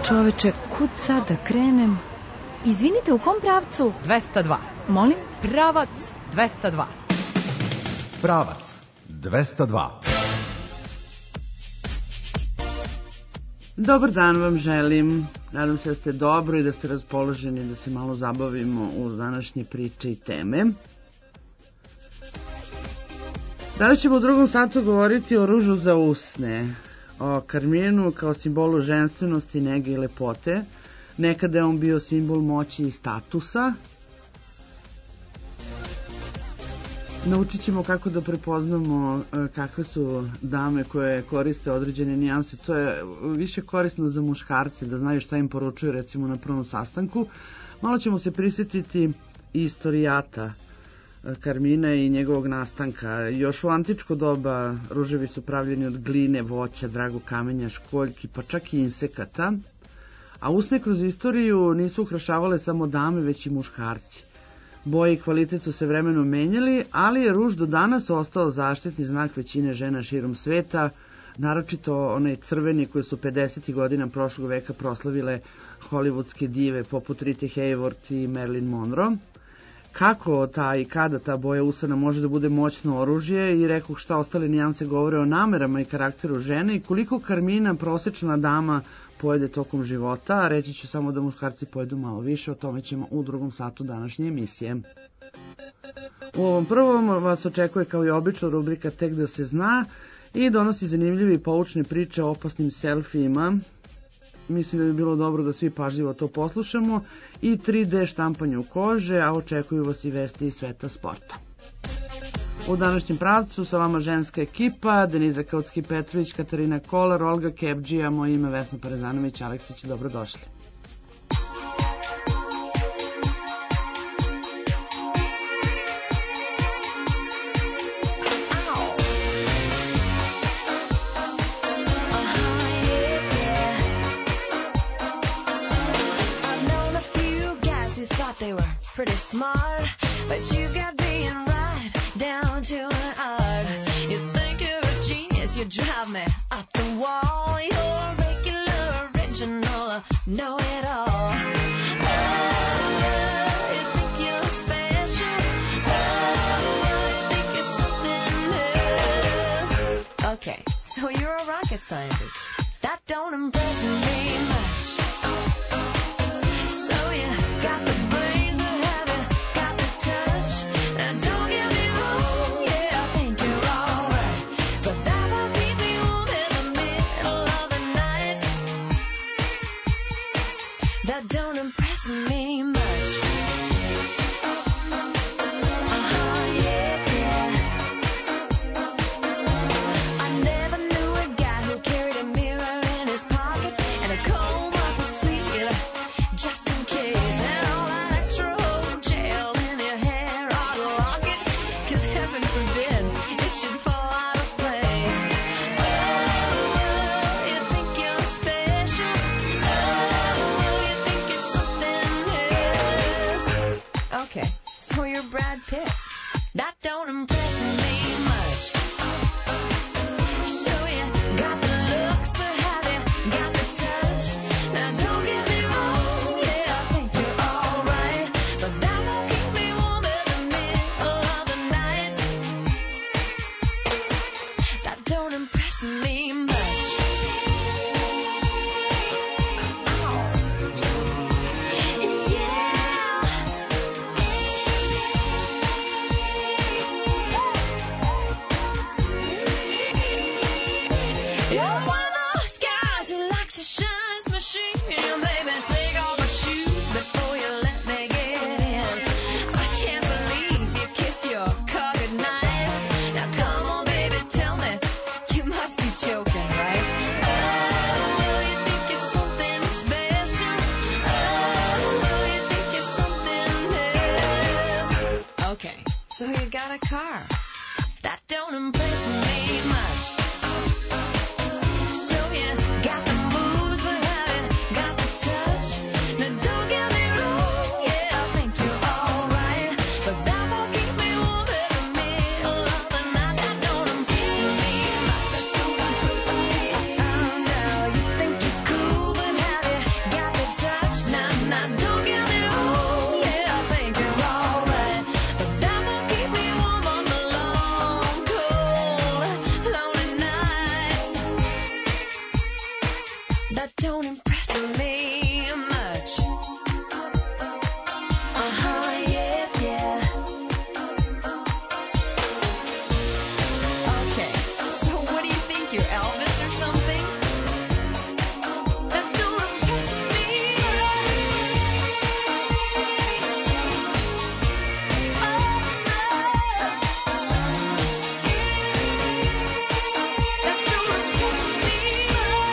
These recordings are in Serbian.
Čoveče, kud sad da krenem? Izvinite, u kom pravcu? 202. Molim? Pravac 202. Pravac 202. Dobar dan vam želim. Nadam se da ste dobro i da ste raspoloženi da se malo zabavimo uz današnje priče i teme. Danas ćemo u drugom satu govoriti o ružu za usne, o karminu kao simbolu ženstvenosti, nege i lepote. Nekada je on bio simbol moći i statusa. Naučit ćemo kako da prepoznamo kakve su dame koje koriste određene nijanse. To je više korisno za muškarce, da znaju šta im poručuju recimo na prvom sastanku. Malo ćemo se prisjetiti istorijata karmina i njegovog nastanka. Još u antičko doba ruževi su pravljeni od gline, voća, dragog kamenja, školjki, pa čak i insekata. A usne kroz istoriju nisu ukrašavale samo dame, već i muškarci. Boje i kvalitet su se vremenom menjali, ali je ruž do danas ostao zaštitni znak većine žena širom sveta, naročito onaj crveni koji su 50. godina prošlog veka proslavile hollywoodske dive poput Rite Hayworth i Marilyn Monroe. Kako ta i kada ta boja usana može da bude moćno oružje i rekoh šta ostale nijanse govore o namerama i karakteru žene i koliko karmina prosečna dama pojede tokom života, a reći ću samo da muškarci pojedu malo više, o tome ćemo u drugom satu današnje emisije. U ovom prvom vas očekuje kao i obično rubrika Tek da se zna i donosi zanimljive i poučne priče o opasnim selfijima. Mislim da bi bilo dobro da svi pažljivo to poslušamo i 3D štampanju kože, a očekuju vas i vesti iz sveta sporta. U današnjem pravcu sa vama ženska ekipa, Deniza Kautsky-Petrović, Katarina Kolar, Olga Kebđija, moje ime Vesna Parezanović, Aleksić, dobrodošli. They were pretty smart, but you got being right down to an art. You think you're a genius, you drive me up the wall. You're regular, original, know-it-all. Oh, you think you're special. Oh, you think you're something else. Okay, so you're a rocket scientist. That don't impress me much. So you got the Brad Pitt. That don't impress me much. So you got the looks, but have you got the touch? Now don't get me wrong, yeah, I think you're alright, but that won't keep me warm in the middle of the night. That don't impress me much. So you got a car. That don't impress me much. So you got the moves, but have you got the touch? Now don't get me wrong, yeah, I think you're alright, but that won't keep me warm in the middle of the night. That don't impress me much. Now you think you're cool, but have you that don't impress me much. Yeah, yeah. Okay, so what do you think? You're Elvis or something? That don't impress me. That don't impress me.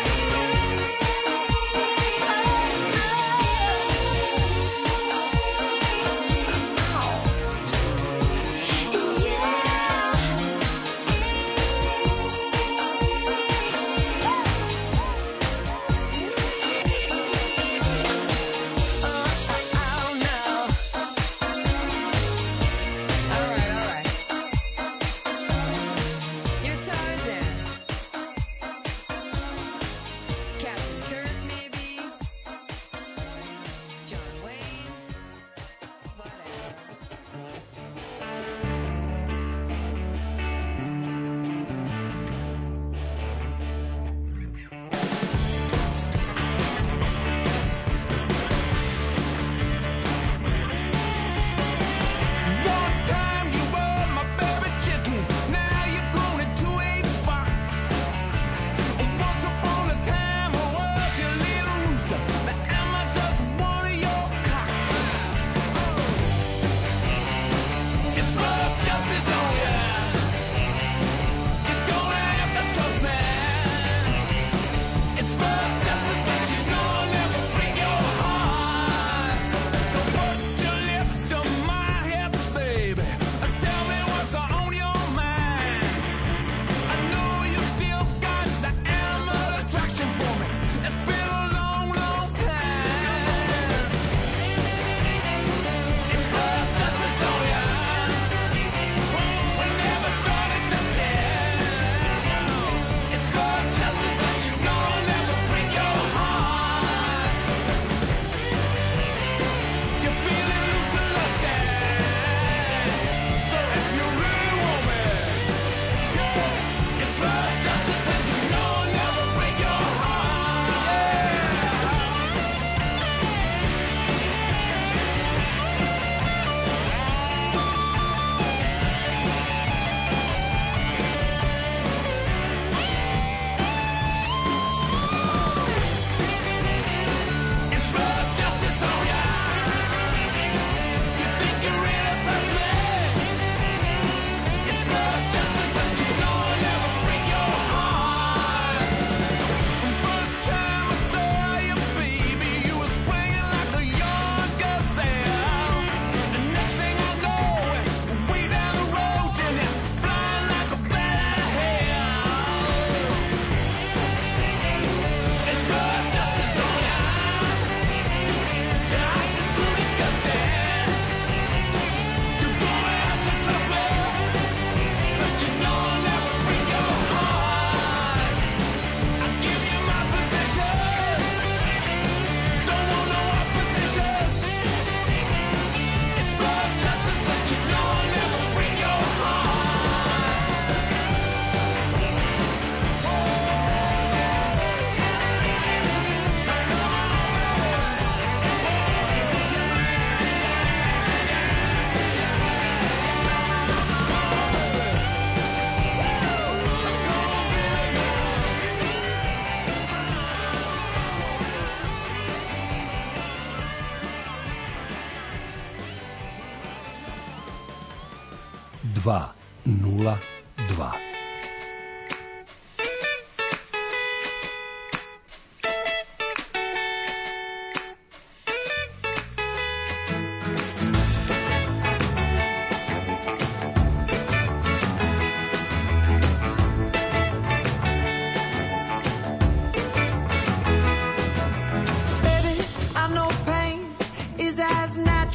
Dva, 0, 2.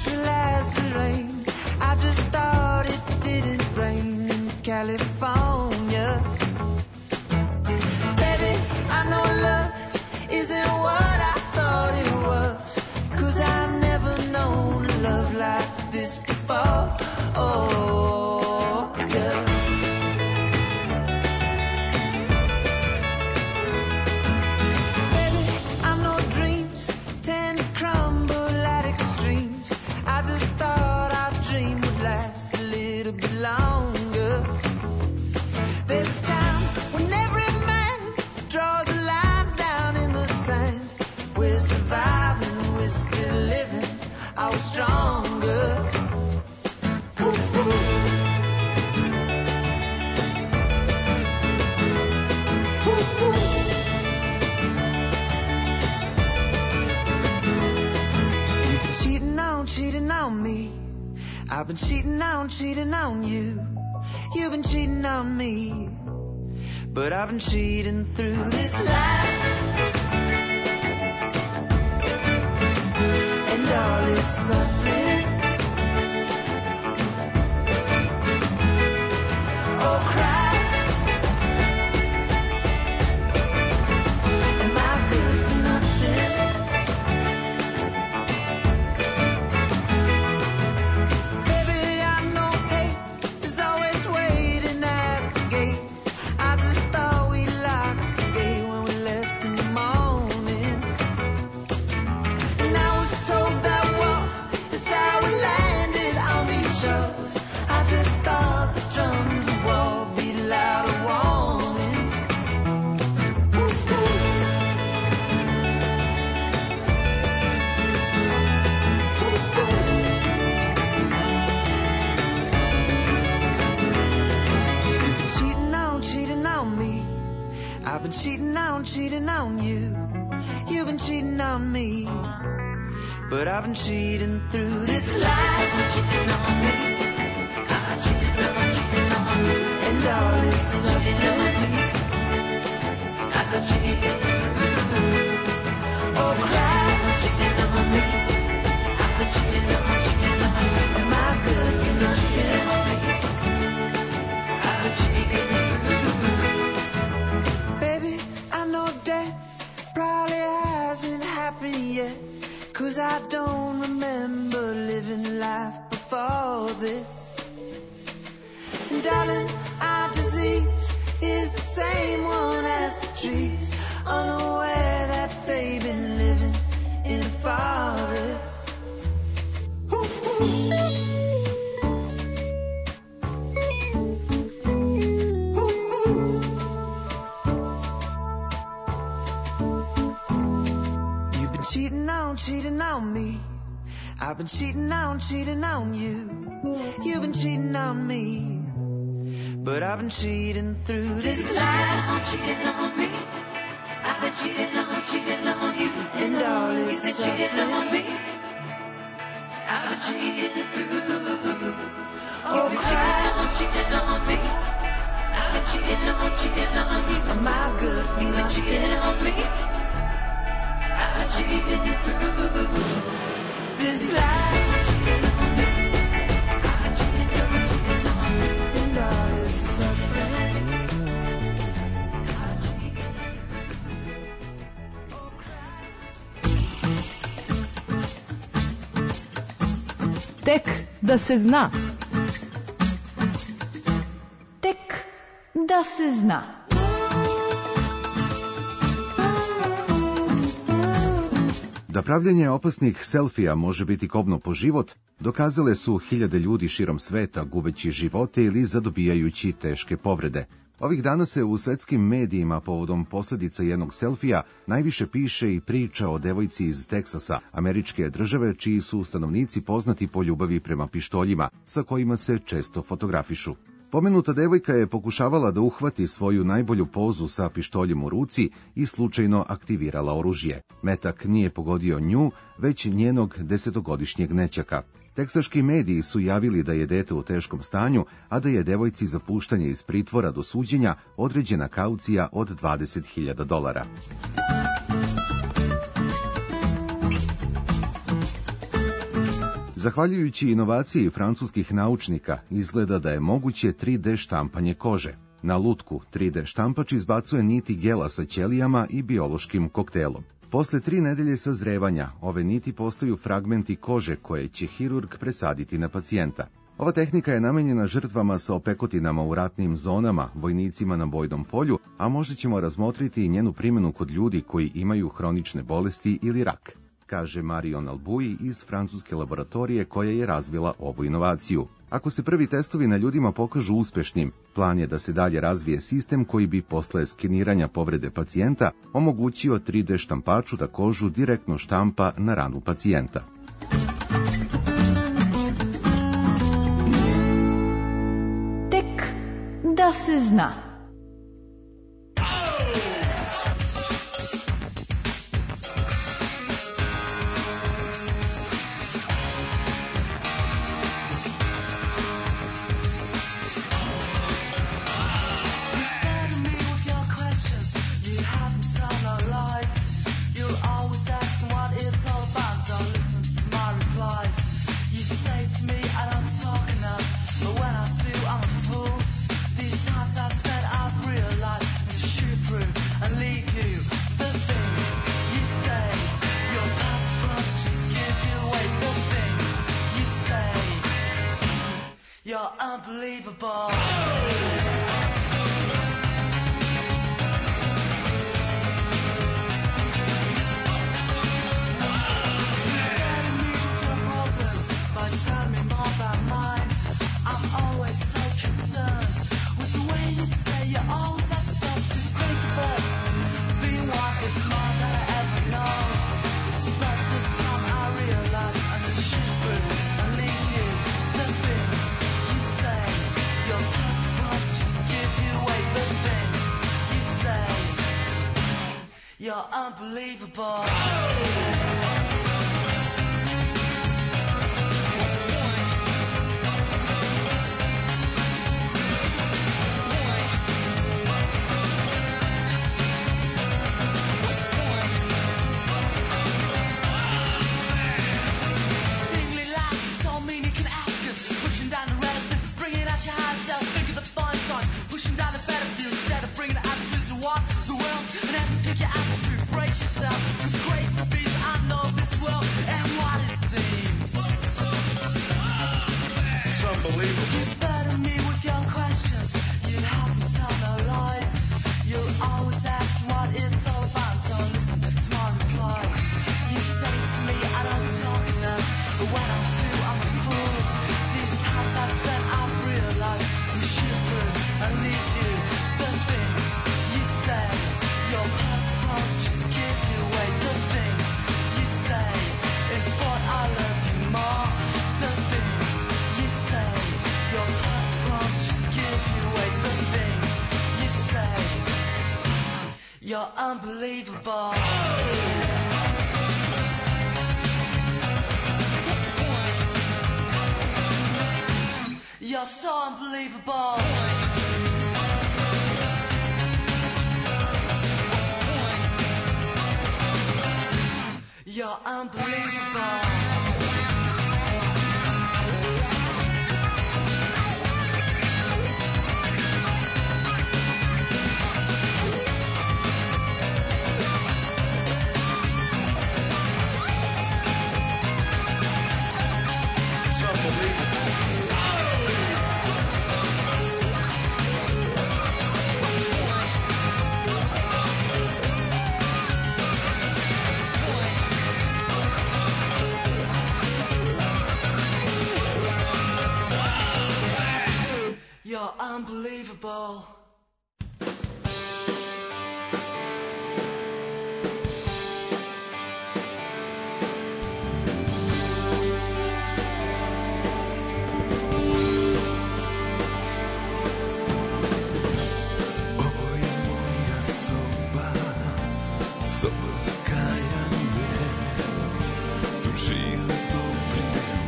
California. I've been cheating on you. You've been cheating on me. But I've been cheating through this life. And all its suffering. Oh Christ, am I good for nothing? Baby, I know hate is always waiting at the gate. I just thought we locked the gate when we left in the morning. Now it's told that war is how we landed on these shores. I just thought the drums of war beat louder warnings. Ooh, ooh. Ooh, ooh. You've been cheating on me. I've been cheating on you. You've been cheating on me. But I've been cheating through this life. Cheating on me. I've cheated on you. And all its suffering. I've been cheating through. Oh Christ, cheating on me. I've been cheating on you. Am I good for nothing? I've been cheating through. Baby, I know death probably hasn't happened yet. 'Cause I don't remember living life before this. And darling, our disease is the same one as the trees, unaware that they've been living in a forest. Ooh, ooh. Ooh, ooh. You've been cheating on me. I've been cheating on you. You've been cheating on me. But I've been cheating through this life. Cheating on me. I've been cheating on you. And all its suffering. Cheating on me. I've been cheating through. Oh Christ, cheating on me. I've been cheating on you. Am I good for nothing? Cheating on me. I've been cheating through this life. And all its suffering. Tek da se zna. Tek da se zna. Da pravljenje opasnih selfija može biti kobno po život, dokazale su hiljade ljudi širom sveta gubeći živote ili zadobijajući teške povrede. Ovih dana se u svetskim medijima povodom posljedica jednog selfija najviše piše i priča o devojci iz Teksasa, američke države, čiji su stanovnici poznati po ljubavi prema pištoljima, sa kojima se često fotografišu. Pomenuta devojka je pokušavala da uhvati svoju najbolju pozu sa pištoljem u ruci i slučajno aktivirala oružje. Metak nije pogodio nju, već njenog 10-godišnjeg nećaka. Teksaški mediji su javili da je dete u teškom stanju, a da je devojci za puštanje iz pritvora do suđenja određena kaucija od $20.000. Zahvaljujući inovaciji francuskih naučnika, izgleda da je moguće 3D štampanje kože. Na lutku 3D štampač izbacuje niti gela sa ćelijama i biološkim koktelom. Posle 3 nedelje sazrevanja, ove niti postaju fragmenti kože koje će hirurg presaditi na pacijenta. Ova tehnika je namenjena žrtvama sa opekotinama u ratnim zonama, vojnicima na bojnom polju, a možda ćemo razmotriti i njenu primjenu kod ljudi koji imaju hronične bolesti ili rak, kaže Marion Albuy iz francuske laboratorije koja je razvila ovu inovaciju. Ako se prvi testovi na ljudima pokažu uspešnim, plan je da se dalje razvije sistem koji bi posle skeniranja povrede pacijenta omogućio 3D štampaču da kožu direktno štampa na ranu pacijenta. Tek da se zna. unbelievable. Tell me more about mine. I'm always so concerned with the way you say you always have something to think about. Being one is more than I ever know. But this time I realize I'm just shivering and leave you. The things you say, your purpose just give you away. The things you say, you're unbelievable. You're unbelievable. You're so unbelievable. You're unbelievable. You're unbelievable.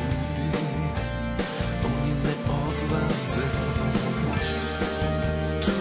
To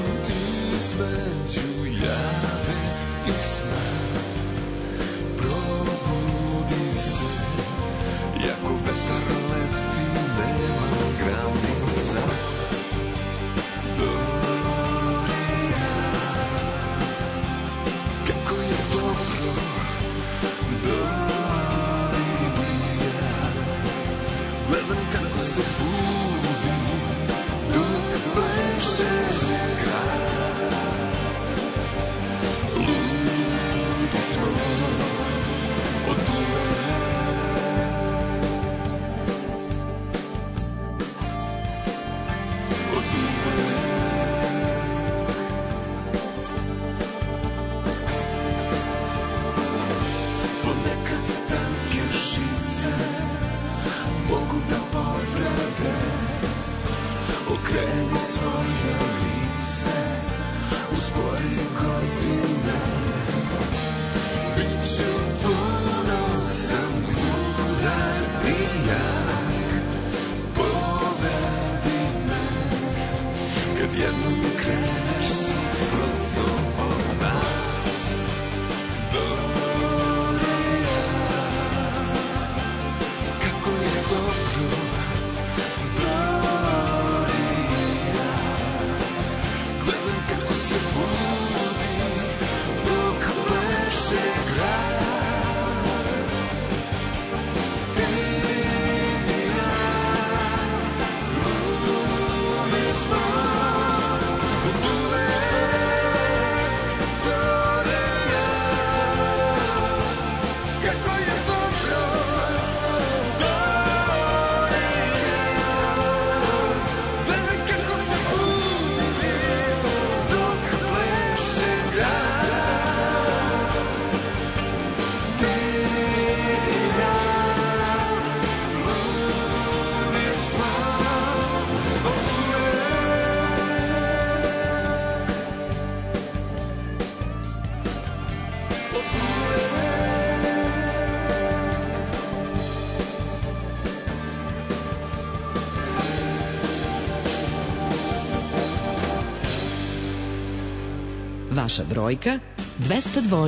Vaša brojka 202.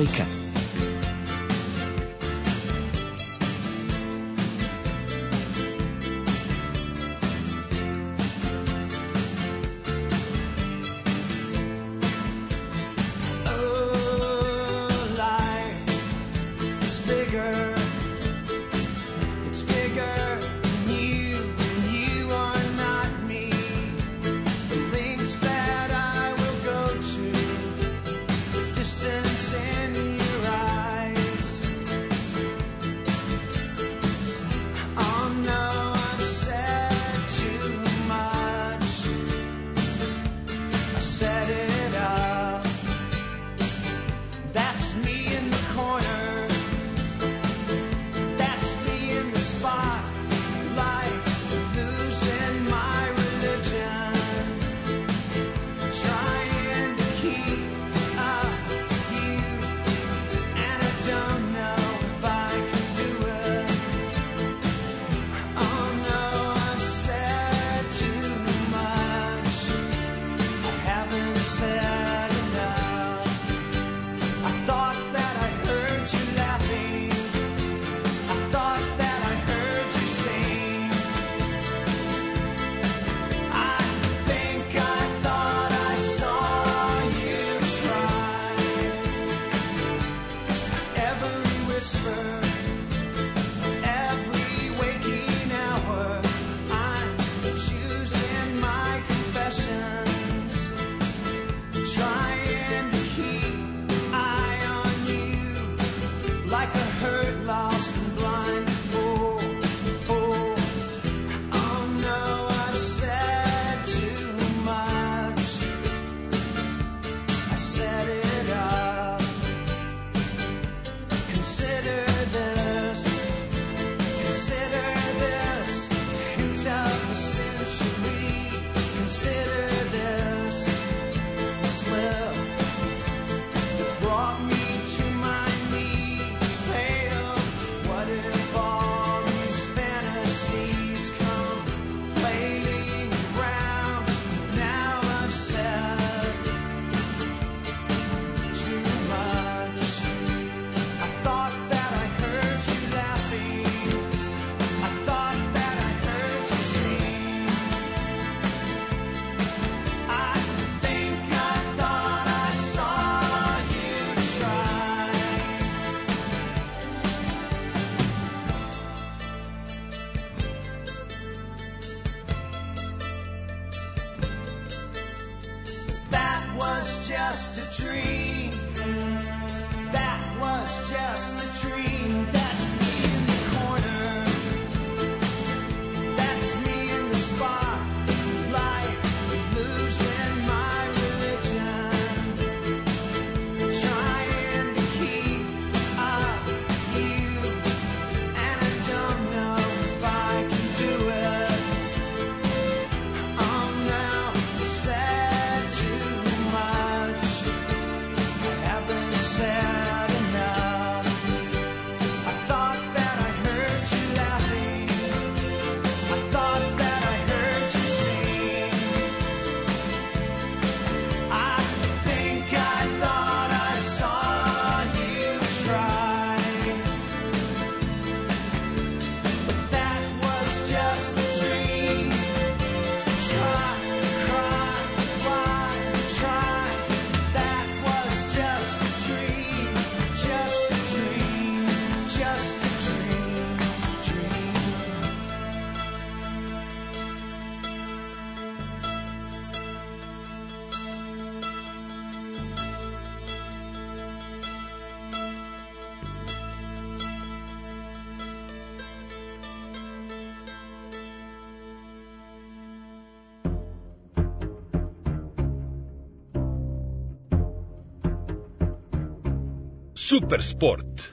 Super sport.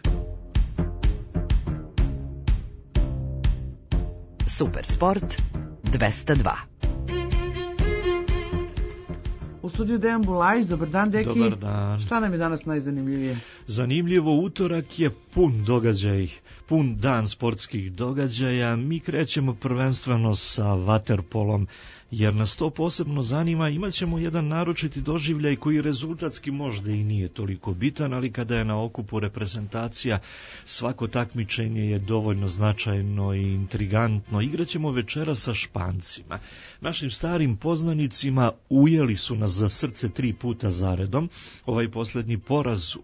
Super sport 202. U studiju Dejan Bulajić, dobar dan deki. Dobar dan. Šta nam je danas najzanimljivije? Zanimljivo, utorak je pun događaj, pun dan sportskih događaja. Mi krećemo prvenstveno sa vaterpolom, jer nas to posebno zanima. Imaćemo jedan naročiti doživljaj koji rezultatski možda i nije toliko bitan, ali kada je na okupu reprezentacija, svako takmičenje je dovoljno značajno i intrigantno. Igraćemo večera sa Špancima. Našim starim poznanicima ujeli su nas za srce 3 puta zaredom. Ovaj posljednji poraz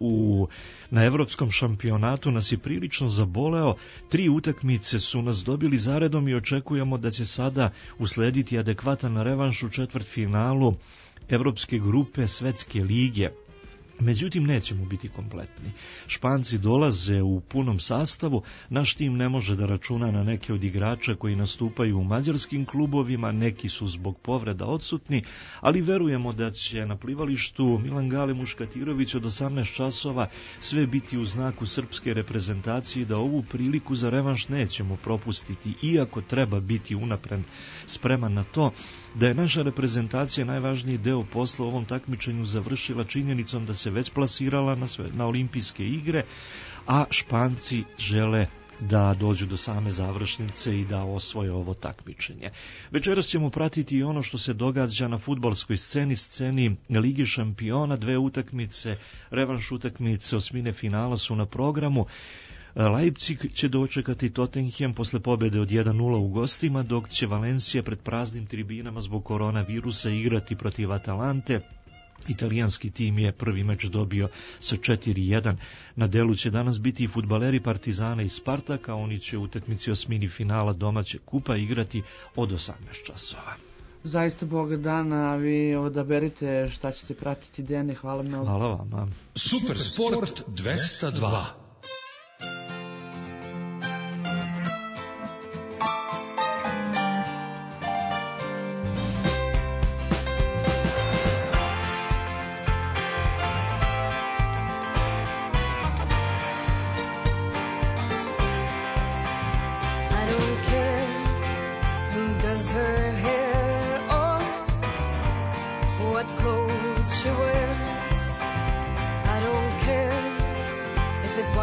na evropskom šampionatu nas je prilično zaboleo. 3 utakmice su nas dobili zaredom i očekujemo da će sada uslediti adekvatan revanš u četvrtfinalu evropske grupe Svetske lige. Međutim, nećemo biti kompletni. Španci dolaze u punom sastavu, naš tim ne može da računa na neke od igrača koji nastupaju u mađarskim klubovima, neki su zbog povreda odsutni, ali verujemo da će na plivalištu Milan Gale Muškatirović od 18 časova sve biti u znaku srpske reprezentacije, da ovu priliku za revanš nećemo propustiti, iako treba biti unapred spreman na to da je naša reprezentacija najvažniji deo posla u ovom takmičenju završila činjenicom da se već plasirala na olimpijske igre, a Španci žele da dođu do same završnice i da osvoje ovo takmičenje. Večeras ćemo pratiti i ono što se događa na fudbalskoj sceni Lige šampiona. 2 utakmice, revanš utakmice, osmine finala su na programu. Leipzig će dočekati Tottenham posle pobjede od 1-0 u gostima, dok će Valencija pred praznim tribinama zbog koronavirusa igrati protiv Atalante. Italijanski tim je prvi meč dobio sa 4-1. Na delu će danas biti i fudbaleri Partizana i Spartaka. Oni će u utakmici osmini finala domaćeg kupa igrati od 18 časova. Zaista Boga dana, a vi odaberite šta ćete pratiti. Dejane, hvala mnogo. Hvala vama. Super Sport 202. She wears. I don't care if it's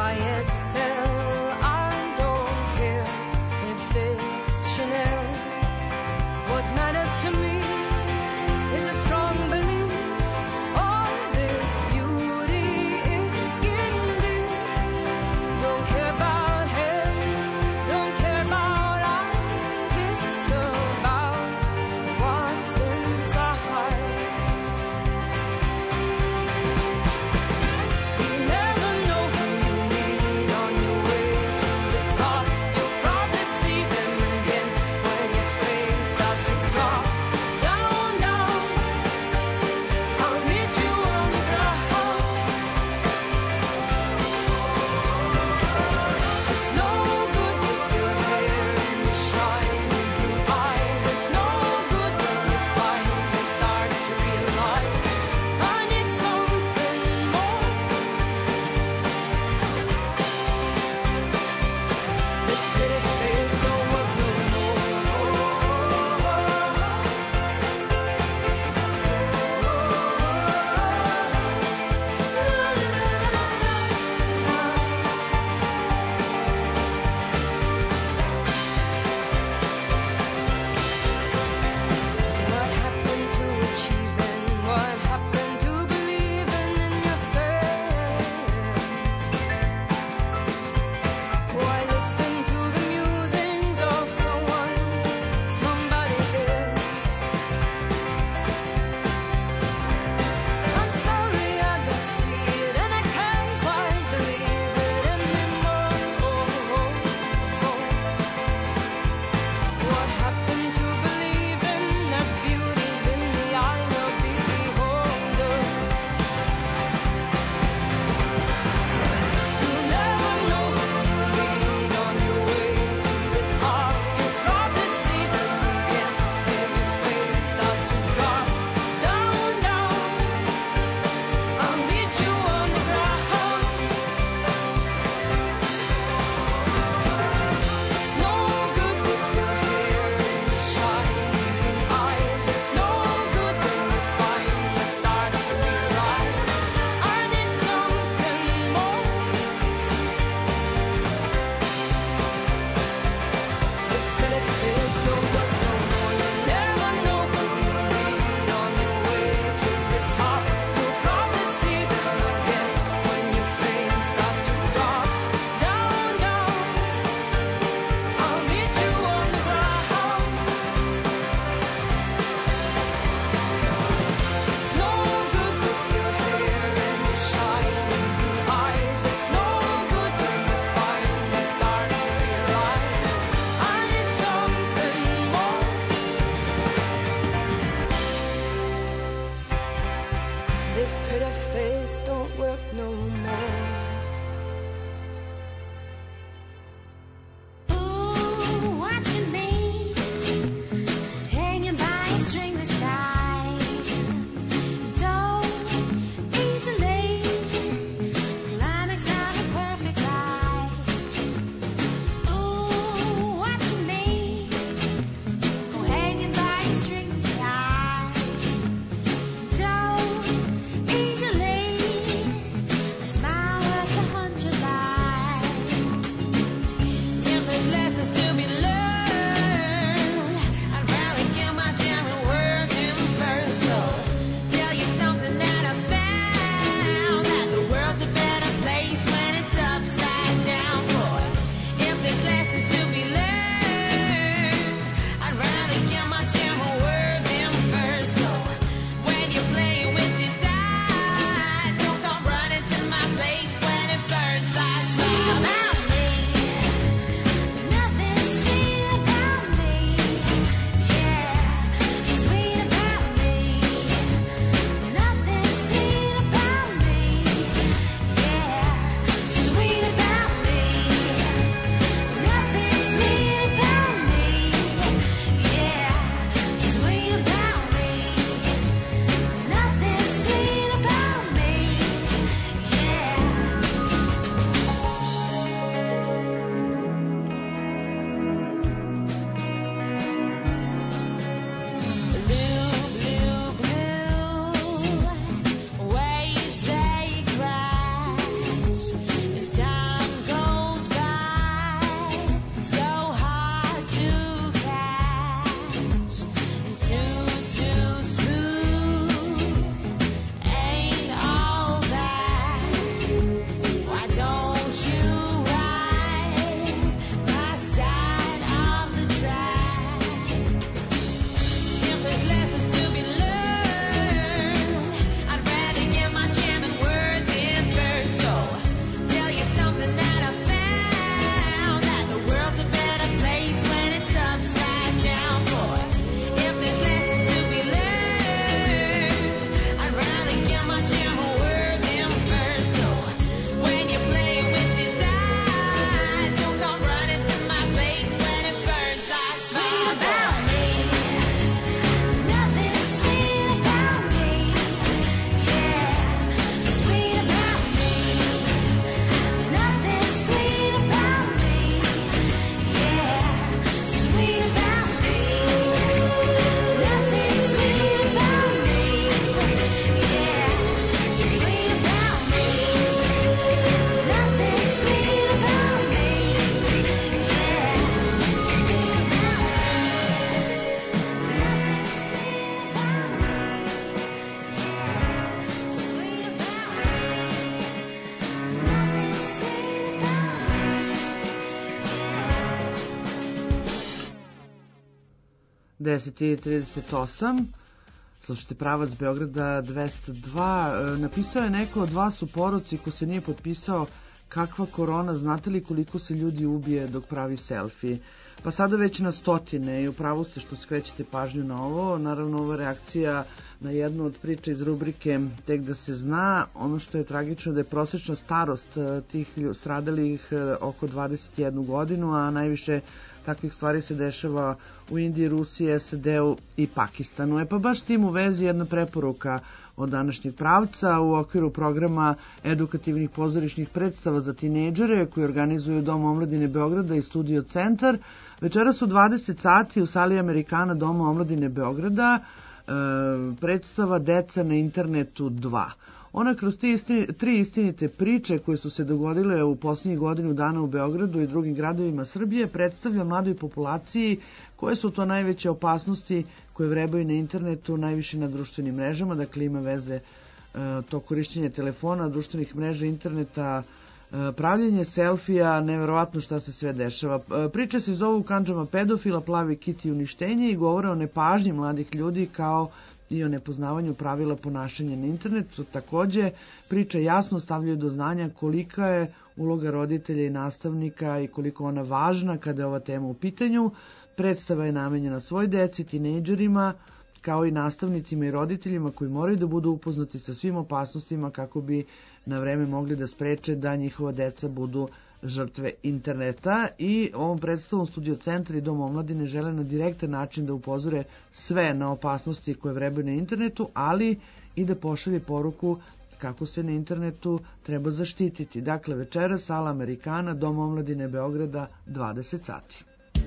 10:38. Slušajte Pravac Beograda 202. Napisao je neko od vas u poruci ko se nije potpisao: kakva korona, znate li koliko se ljudi ubije dok pravi selfie? Pa sada već na stotine i upravo ste što skrećete pažnju na ovo. Naravno, ova reakcija na jednu od priča iz rubrike Tek da se zna. Ono što je tragično da je prosječna starost tih stradalih oko 21 godinu, a najviše takvih stvari se dešava u Indiji, Rusiji, SAD-u i Pakistanu. Pa baš tim u vezi jedna preporuka od današnjeg Pravca u okviru programa edukativnih pozorišnih predstava za tinejdžere koji organizuju Dom omladine Beograda i Studio Centar. Večeras u 20 sati u sali Amerikana Doma omladine Beograda predstava Deca na internetu 2. Ona kroz tri istinite priče koje su se dogodile u posljednjih godinu dana u Beogradu i drugim gradovima Srbije predstavlja mladoj populaciji koje su to najveće opasnosti koje vrebaju na internetu, najviše na društvenim mrežama, dakle ima veze to korišćenje telefona, društvenih mreža, interneta, pravljenje selfija, neverovatno šta se sve dešava. Priče se zovu Kandžama pedofila, Plavi kit i uništenje i govore o nepažnji mladih ljudi kao i o nepoznavanju pravila ponašanja na internetu. Takođe, priče jasno stavljaju do znanja kolika je uloga roditelja i nastavnika i koliko ona važna kada je ova tema u pitanju. Predstava je namenjena svoj deci, tinejdžerima, kao i nastavnicima i roditeljima koji moraju da budu upoznati sa svim opasnostima kako bi na vreme mogli da spreče da njihova deca budu žrtve interneta. I ovom predstavom Studio Centar i Dom omladine žele na direktan način da upozore sve na opasnosti koje vrebaju na internetu, ali i da pošalje poruku kako se na internetu treba zaštititi. Dakle, večera sala Amerikana, Dom omladine Beograda, 20 sati.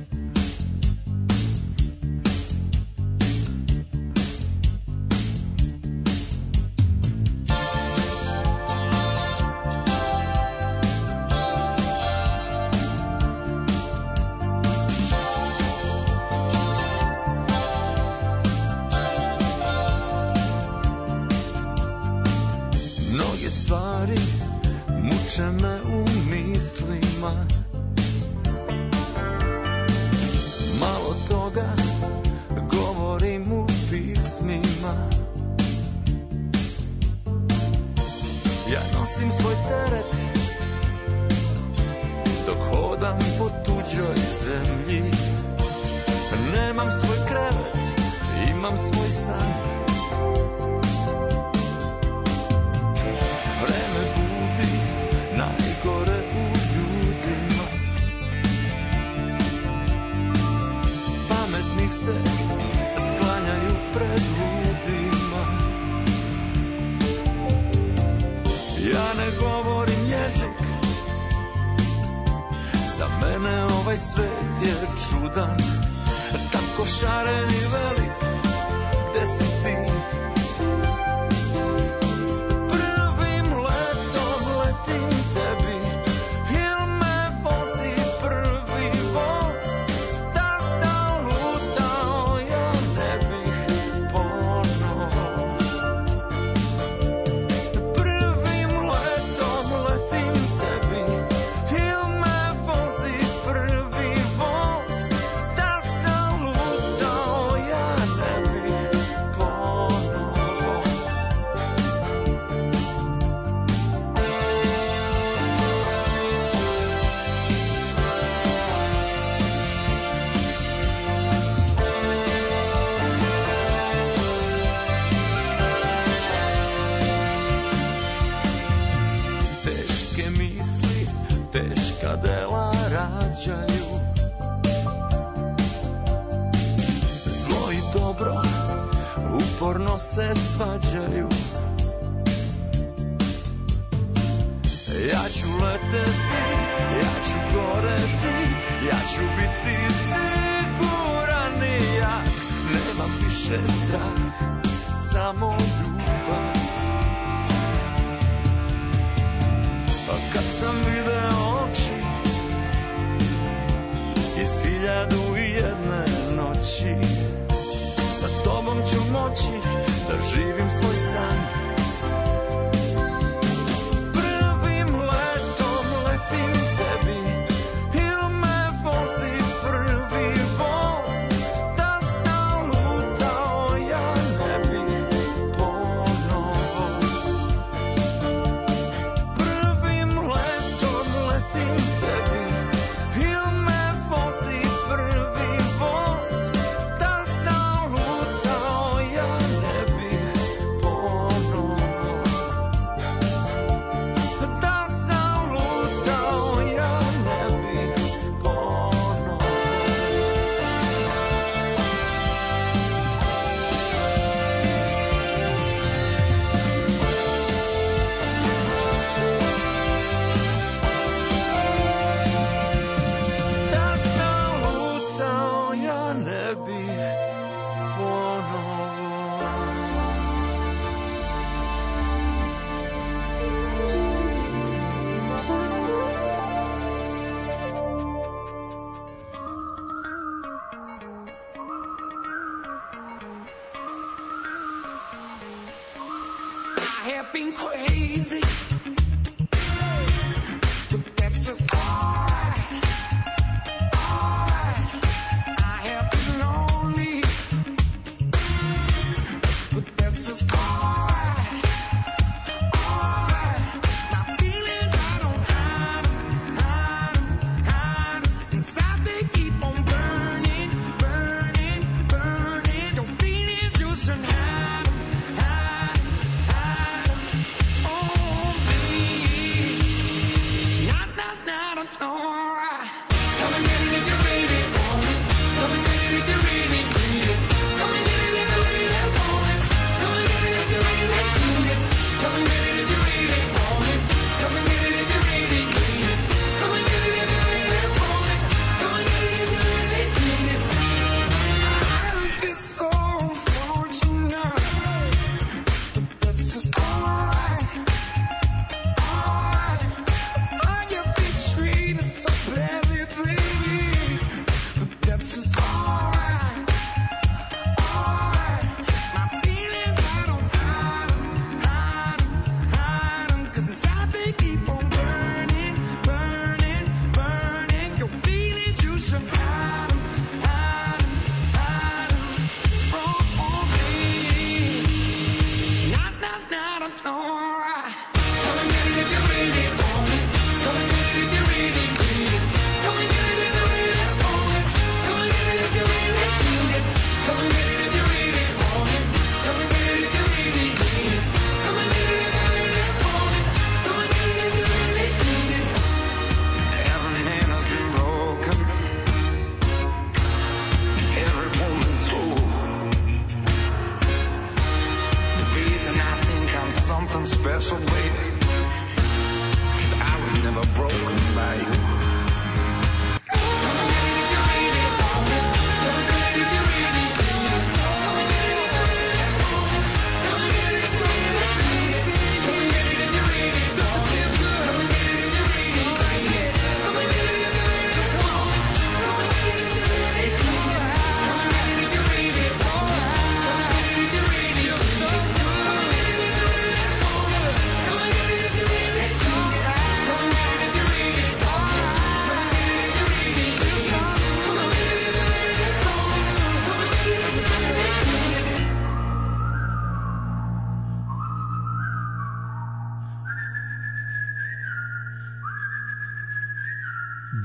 Me u mislima, malo toga govorim u pismima. Ja nosim svoj teret dok hodam po tuđoj zemlji. Nemam svoj krevet, imam svoj san. Vreme budi najgore u ljudima. Pametni se sklanjaju pred ludima. Ja ne govorim jezik, za mene ovaj svet je čudan. Tako šaren i velik, gde si ti? Teška dela rađaju, zlo i dobro uporno se svađaju. Ja ću leteti, ja ću goreti, ja ću biti siguran i ja. Nemam više strah, samo ljubav. Pa kad sam video oči iz 1001 noći, sa tobom ću moći da živim svoj san. Prvim letom letim tebi, il me vozi prvi voz, da sam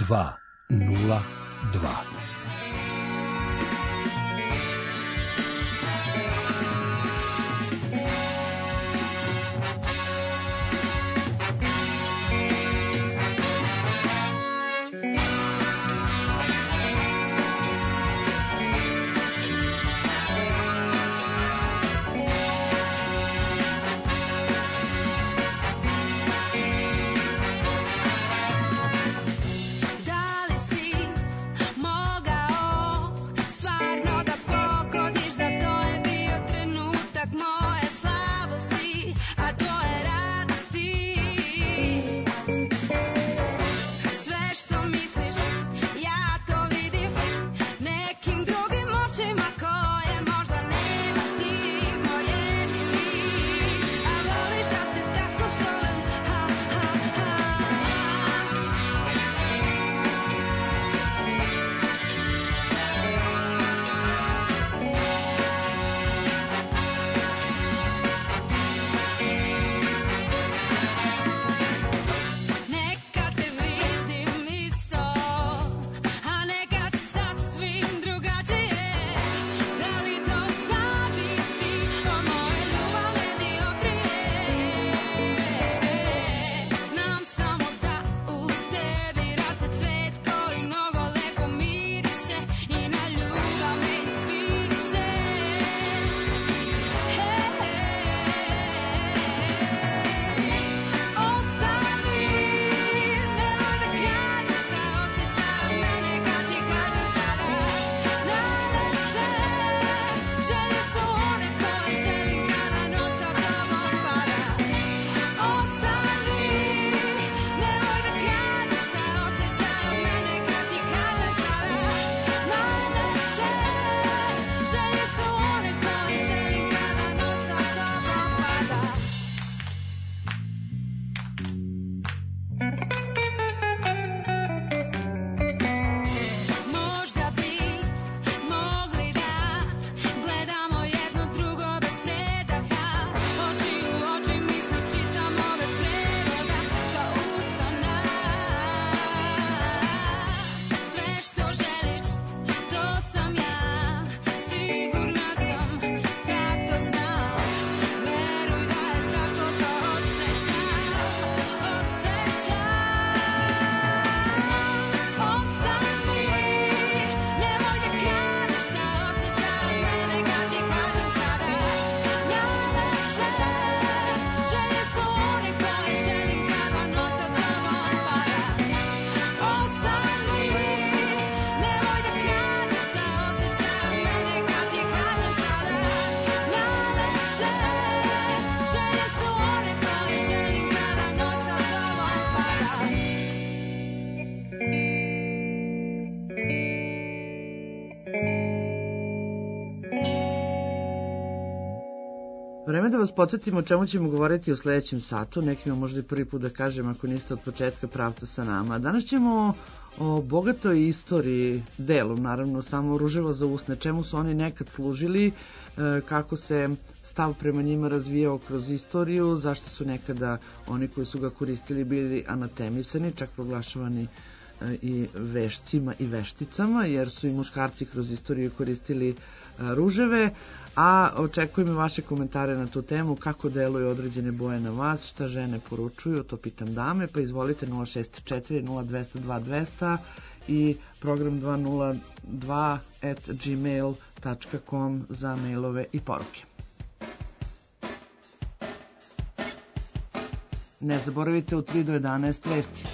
202. Vreme da vas podsjetimo o čemu ćemo govoriti u sledećem satu, nekima možda i prvi put da kažem ako niste od početka pravca sa nama. Danas ćemo o bogatoj istoriji, delom naravno, samo ruževo za usne, čemu su oni nekad služili, kako se stav prema njima razvijao kroz istoriju, zašto su nekada oni koji su ga koristili bili anatemisani, čak proglašavani i vešcima i vešticama, jer su i muškarci kroz istoriju koristili ruževe, a očekujem i vaše komentare na tu temu, kako deluju određene boje na vas, šta žene poručuju, to pitam dame, pa izvolite 064 0202 200 i program 202@gmail.com za mailove i poruke. Ne zaboravite u 3 do 11 vesti.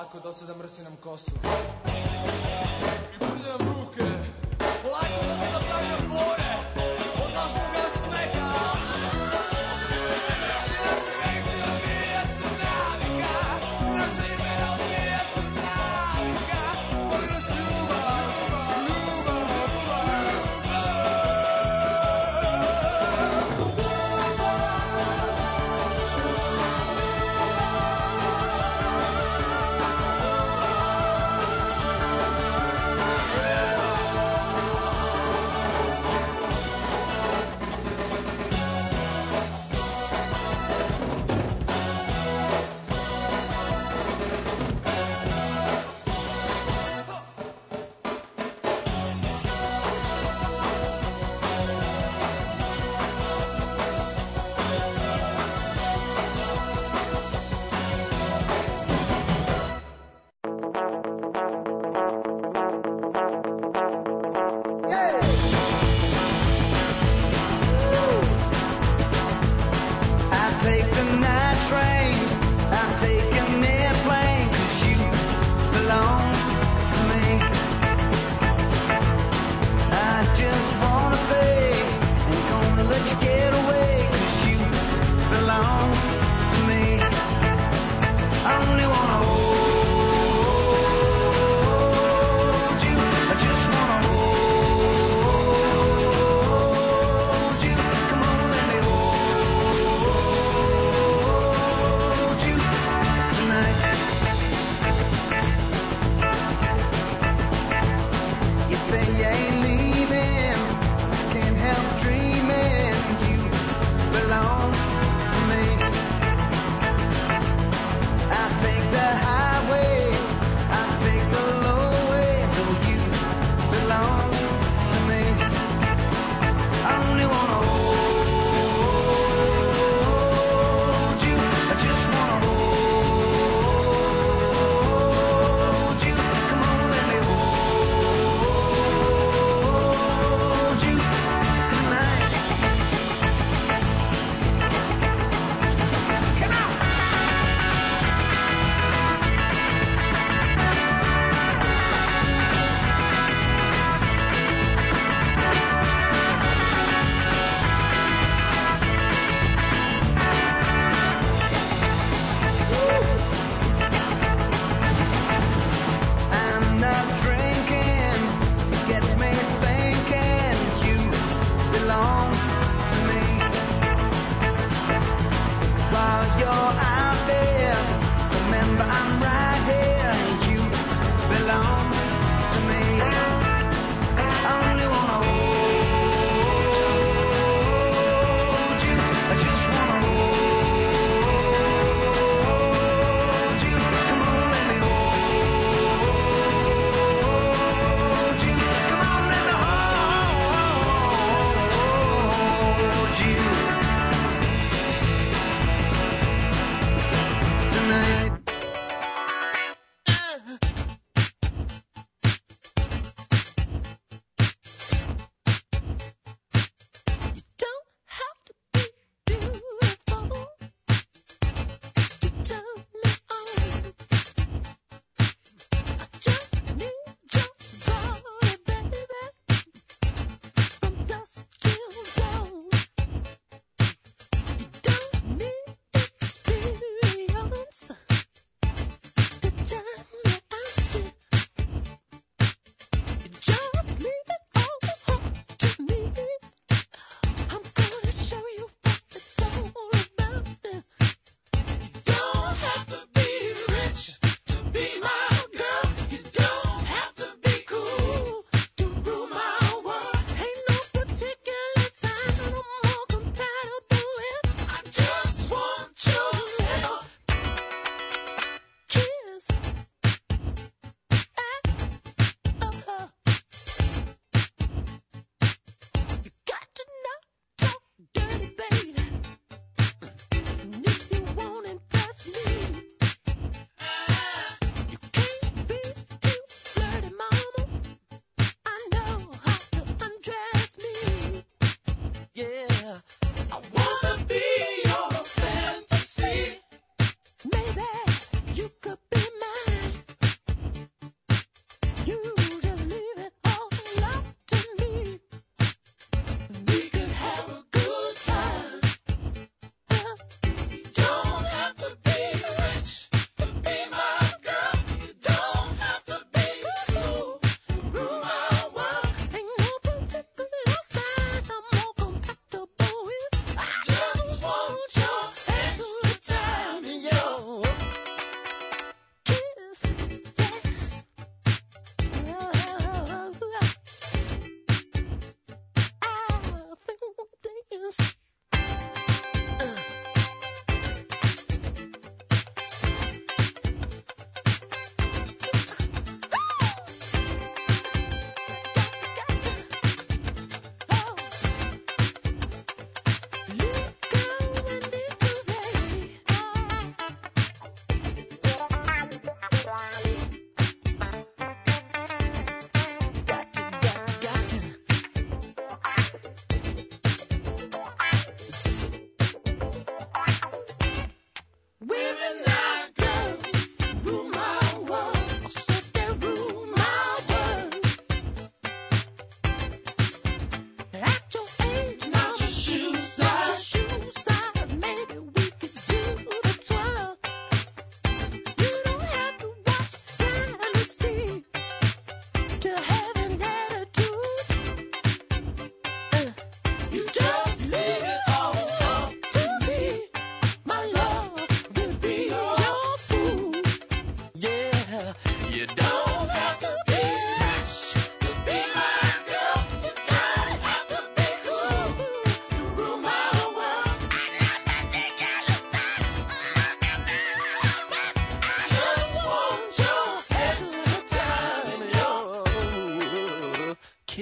polako do sada mrsi nam kosu. I brlje nam ruke, polako do sada pravi nam bore, od nošnog smeha. Naše reči odbije su navika, naše melodije su navika, voli nas ljubav, ljubav, ljubav.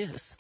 kiss.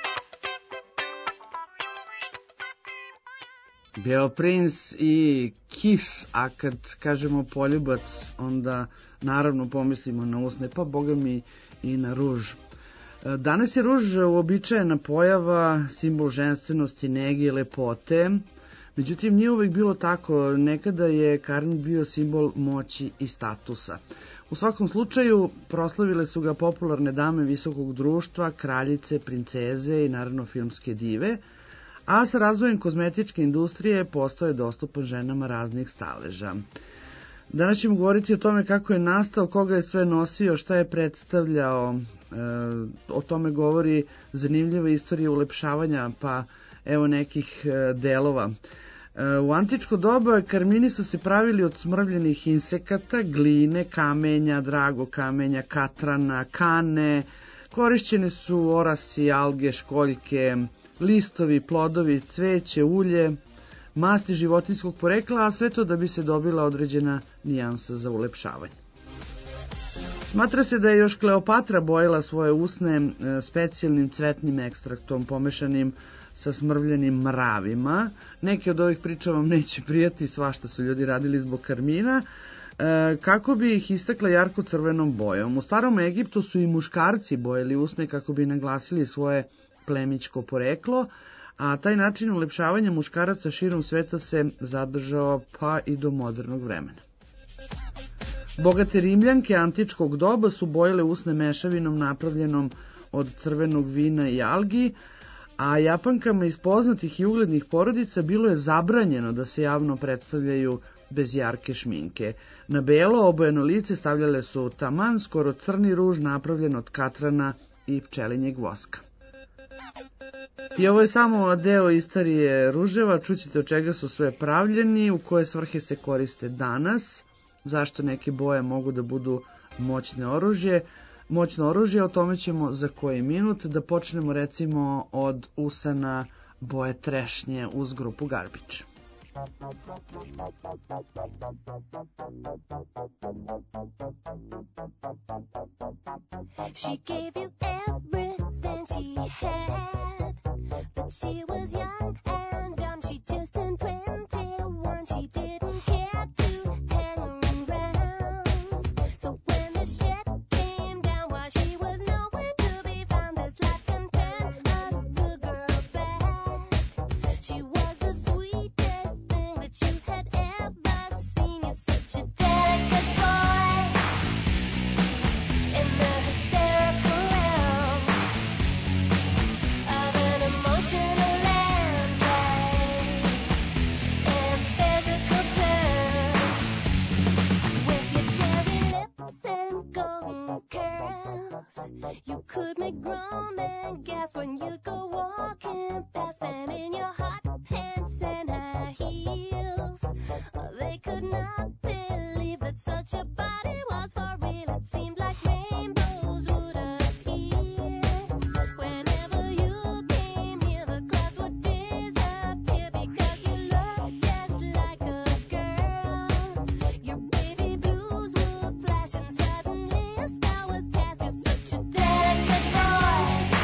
Bio Prince i Kiss, a kad kažemo poljubac, onda naravno pomislimo na usne, pa boga mi i na ruž. Danas je ruž uobičajena pojava, simbol ženstvenosti, nege i lepote. Međutim, nije uvek bilo tako. Nekada je karmik bio simbol moći i statusa. U svakom slučaju, proslavile su ga popularne dame visokog društva, kraljice, princeze i naravno filmske dive, a sa razvojem kozmetičke industrije postao je dostupan ženama raznih staleža. Danas ćemo govoriti o tome kako je nastao, koga je sve nosio, šta je predstavljao. O tome govori zanimljiva istorija ulepšavanja, pa evo nekih delova. U antičko doba karmini su se pravili od smrvljenih insekata, gline, kamenja, drago kamenja, katrana, kane. Korišćene su orasi, alge, školjke, listovi, plodovi, cveće, ulje, masti životinjskog porekla, a sve to da bi se dobila određena nijansa za ulepšavanje. Smatra se da je još Kleopatra bojila svoje usne specijalnim cvetnim ekstraktom pomešanim sa smrvljenim mravima. Neki od ovih priča vam neće prijati, svašta su ljudi radili zbog karmina, kako bi ih istakla jarko crvenom bojom. U starom Egiptu su i muškarci bojili usne kako bi naglasili svoje plemićko poreklo, a taj način ulepšavanja muškaraca širom sveta se zadržao pa i do modernog vremena. Bogate Rimljanke antičkog doba su bojile usne mešavinom napravljenom od crvenog vina i algi, a Japankama iz poznatih i uglednih porodica bilo je zabranjeno da se javno predstavljaju bez jarke šminke. Na belo obojeno lice stavljale su taman skoro crni ruž napravljen od katrana i pčelinjeg voska. I ovo je samo deo istorije ruževa, čućete od čega su sve pravljeni, u koje svrhe se koriste danas, zašto neke boje mogu da budu moćno oružje, o tome ćemo za koji minut. Da počnemo recimo od usana boje trešnje uz grupu Garbage. She gave you everything she had, but she was young and dumb. She just turned 21. She didn't care to hang around. So when the shit came down, while she was nowhere to be found, this life can turn a good girl bad. She was the sweetest thing that you had ever seen. You're such a delicate boy in the hysterical realm of an emotional landscape in physical terms. With your cherry lips and golden curls, you could make grown men gasp when you go walking past them in your hot pants and high heels. They could not believe that such a body was for real. It seemed like rainbows would appear whenever you came here. The clouds would disappear because you looked just like a girl. Your baby blues would flash and suddenly a spell was cast. You're such a delicate boy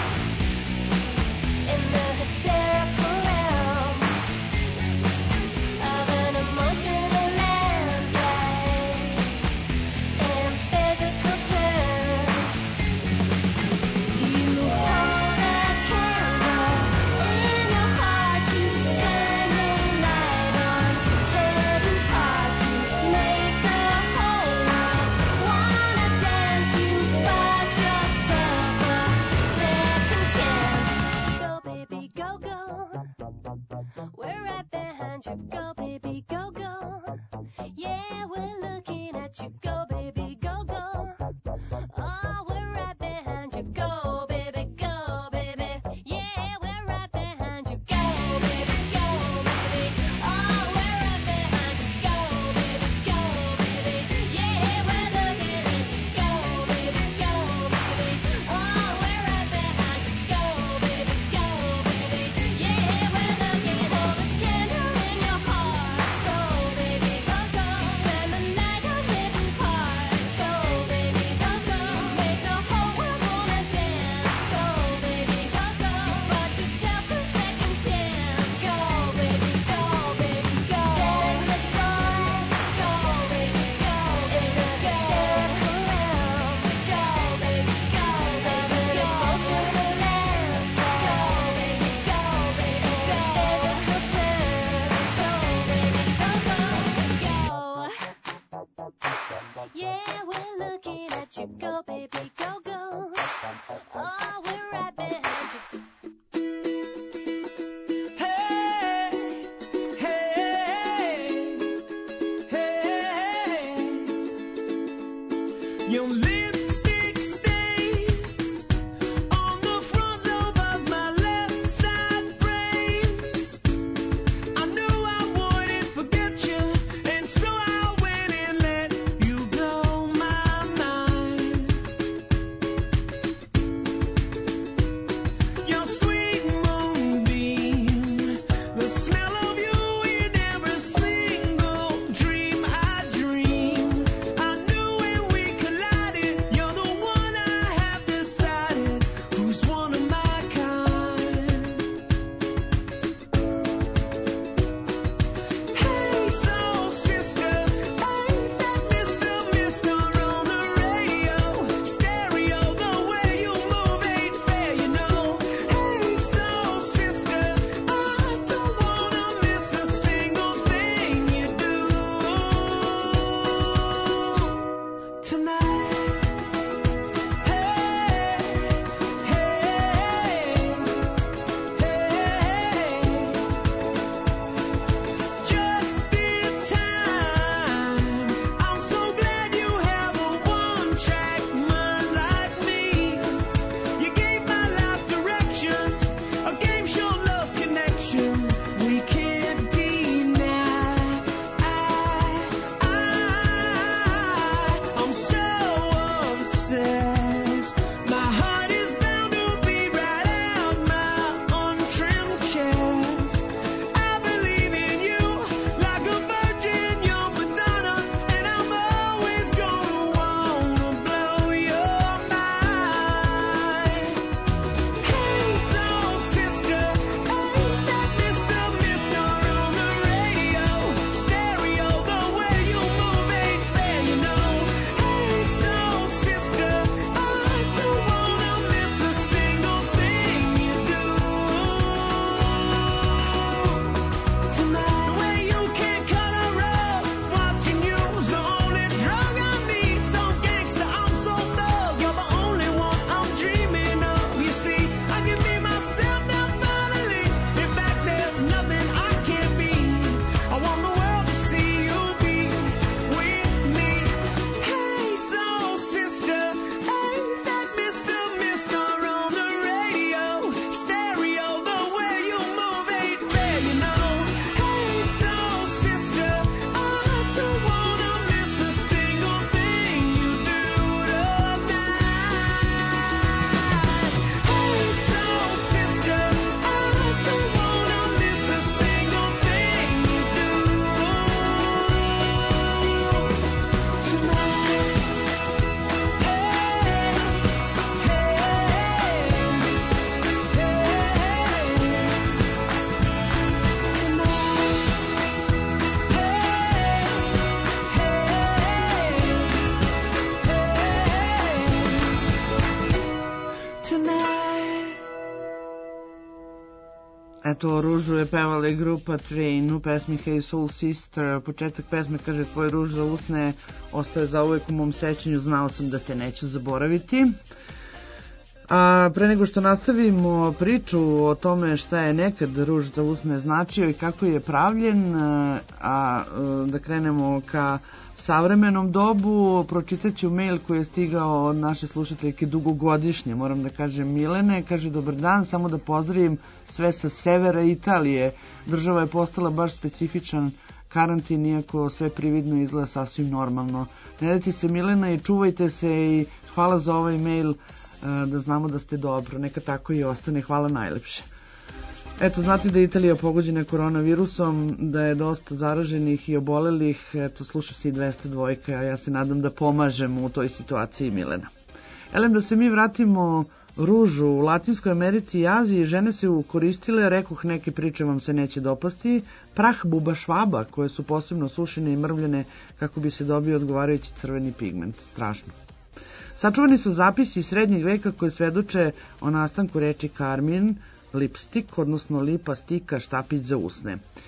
looking at you go, baby, go, go. Oh, we're right behind you. Your lipstick stains on the front lobe of my left side brains. I knew I wouldn't forget you, and so I went and let you blow my mind. Your sweet moonbeam, the smell of you in every single dream I dream. I knew when we collided, you're the one I have decided who's one of my kind. Hey, soul sister, ain't that Mr. on the radio? Stereo, the way you move ain't fair, you know. Hey, soul sister, I don't wanna miss a single thing you do tonight. Just in time. I'm so glad you have a one-track mind like me. You gave my life direction, a game show love connection we can't deny. I'm so obsessed. My heart is bound to be right out my untrimmed chest. I believe in you like a virgin, you're Madonna, and I'm always gonna wanna blow your mind. Hey, soul sister, ain't that Mr. on the radio? Stereo, the way you move ain't fair, you know. Hey, soul sister, I don't wanna miss a single thing you do tonight. The way you can cut a rug, watching you's the only drug I need. So gangsta, I'm so thug, you're the only one I'm dreaming of. You see, I can be myself now finally. In fact, there's nothing I can't be. I want the world to see you be with me. Hey, soul sister, ain't that Mr. on the radio? Stereo, the way you move ain't fair, you know. Hey, soul sister, I don't wanna miss a single thing you do tonight. Hey, soul sister, I don't wanna miss a single thing you do tonight. Eto, Ružu je pevala i grupa Train u pesmi Hey Soul Sister. Početak pesme kaže: tvoj ruž za usne ostaje zauvek u mom sećanju, znao sam da te neću zaboraviti. A pre nego što nastavimo priču o tome šta je nekad ruž za usne značio i kako je pravljen, da krenemo ka savremenom dobu, pročitat ću mail koji je stigao od naše slušateljke dugogodišnje, moram da kažem, Milene. Kaže: dobar dan, samo da pozdravim sve sa severa Italije. Država je postala baš specifičan karantin, iako sve prividno izgleda sasvim normalno. Ne dajte se, Milena, i čuvajte se, i hvala za ovaj mail, da znamo da ste dobro. Neka tako i ostane. Hvala najlepše. Eto, znate da je Italija pogođena koronavirusom, da je dosta zaraženih i obolelih. Eto, sluša se i 202, a ja se nadam da pomažemo u toj situaciji, Milena. Elem, da se mi vratimo ružu. U Latinskoj Americi i Aziji žene su koristile, rekoh, neke priče vam se neće dopasti, prah bubašvaba, koje su posebno sušene i mrvljene kako bi se dobio odgovarajući crveni pigment. Strašno. Sačuvani su zapisi iz srednjeg veka koje svedoče o nastanku reči karmin, lipstik, odnosno lipa, stika, štapić za usne.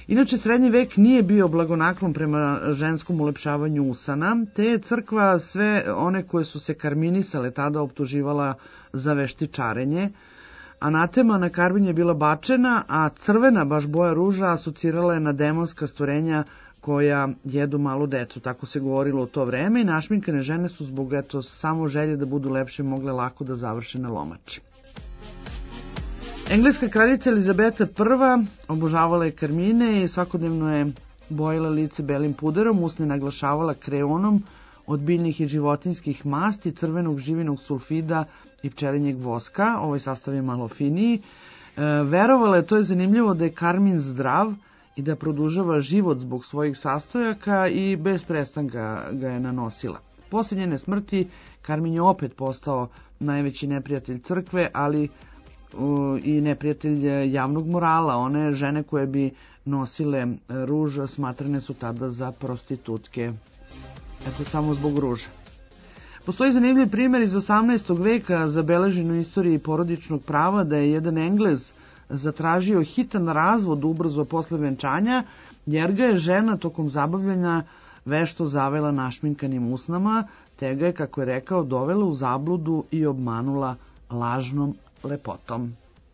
Inače, srednji vek nije bio blagonaklon prema ženskom ulepšavanju usana, te je crkva sve one koje su se karminisale tada optuživala za veštičarenje. Anatema na karmin je bila bačena, a crvena baš boja ruža asocirala je na demonska stvorenja koja jedu malu decu, tako se govorilo u to vreme, i našminkane žene su zbog samo želje da budu lepše mogle lako da završe na lomači. Engleska kraljica Elizabeta I obožavala je karmine i svakodnevno je bojila lice belim puderom, usne naglašavala kreonom od biljnih i životinjskih masti, crvenog živinog sulfida i pčelinjeg voska. Ovaj sastav je malo finiji. Verovala je, to je zanimljivo, da je karmin zdrav i da produžava život zbog svojih sastojaka i bez prestanka ga je nanosila. Posle njene smrti karmin je opet postao najveći neprijatelj crkve, ali i neprijatelj javnog morala. One žene koje bi nosile ruž smatrane su tada za prostitutke. Eto, samo zbog ruža. Postoji zanimljiv primjer iz 18. veka zabeležen u istoriji porodičnog prava da je jedan Englez zatražio hitan razvod ubrzo posle venčanja, jer ga je žena tokom zabavljanja vešto zavela našminkanim usnama, te ga je, kako je rekao, dovela u zabludu i obmanula lažnom lepotom.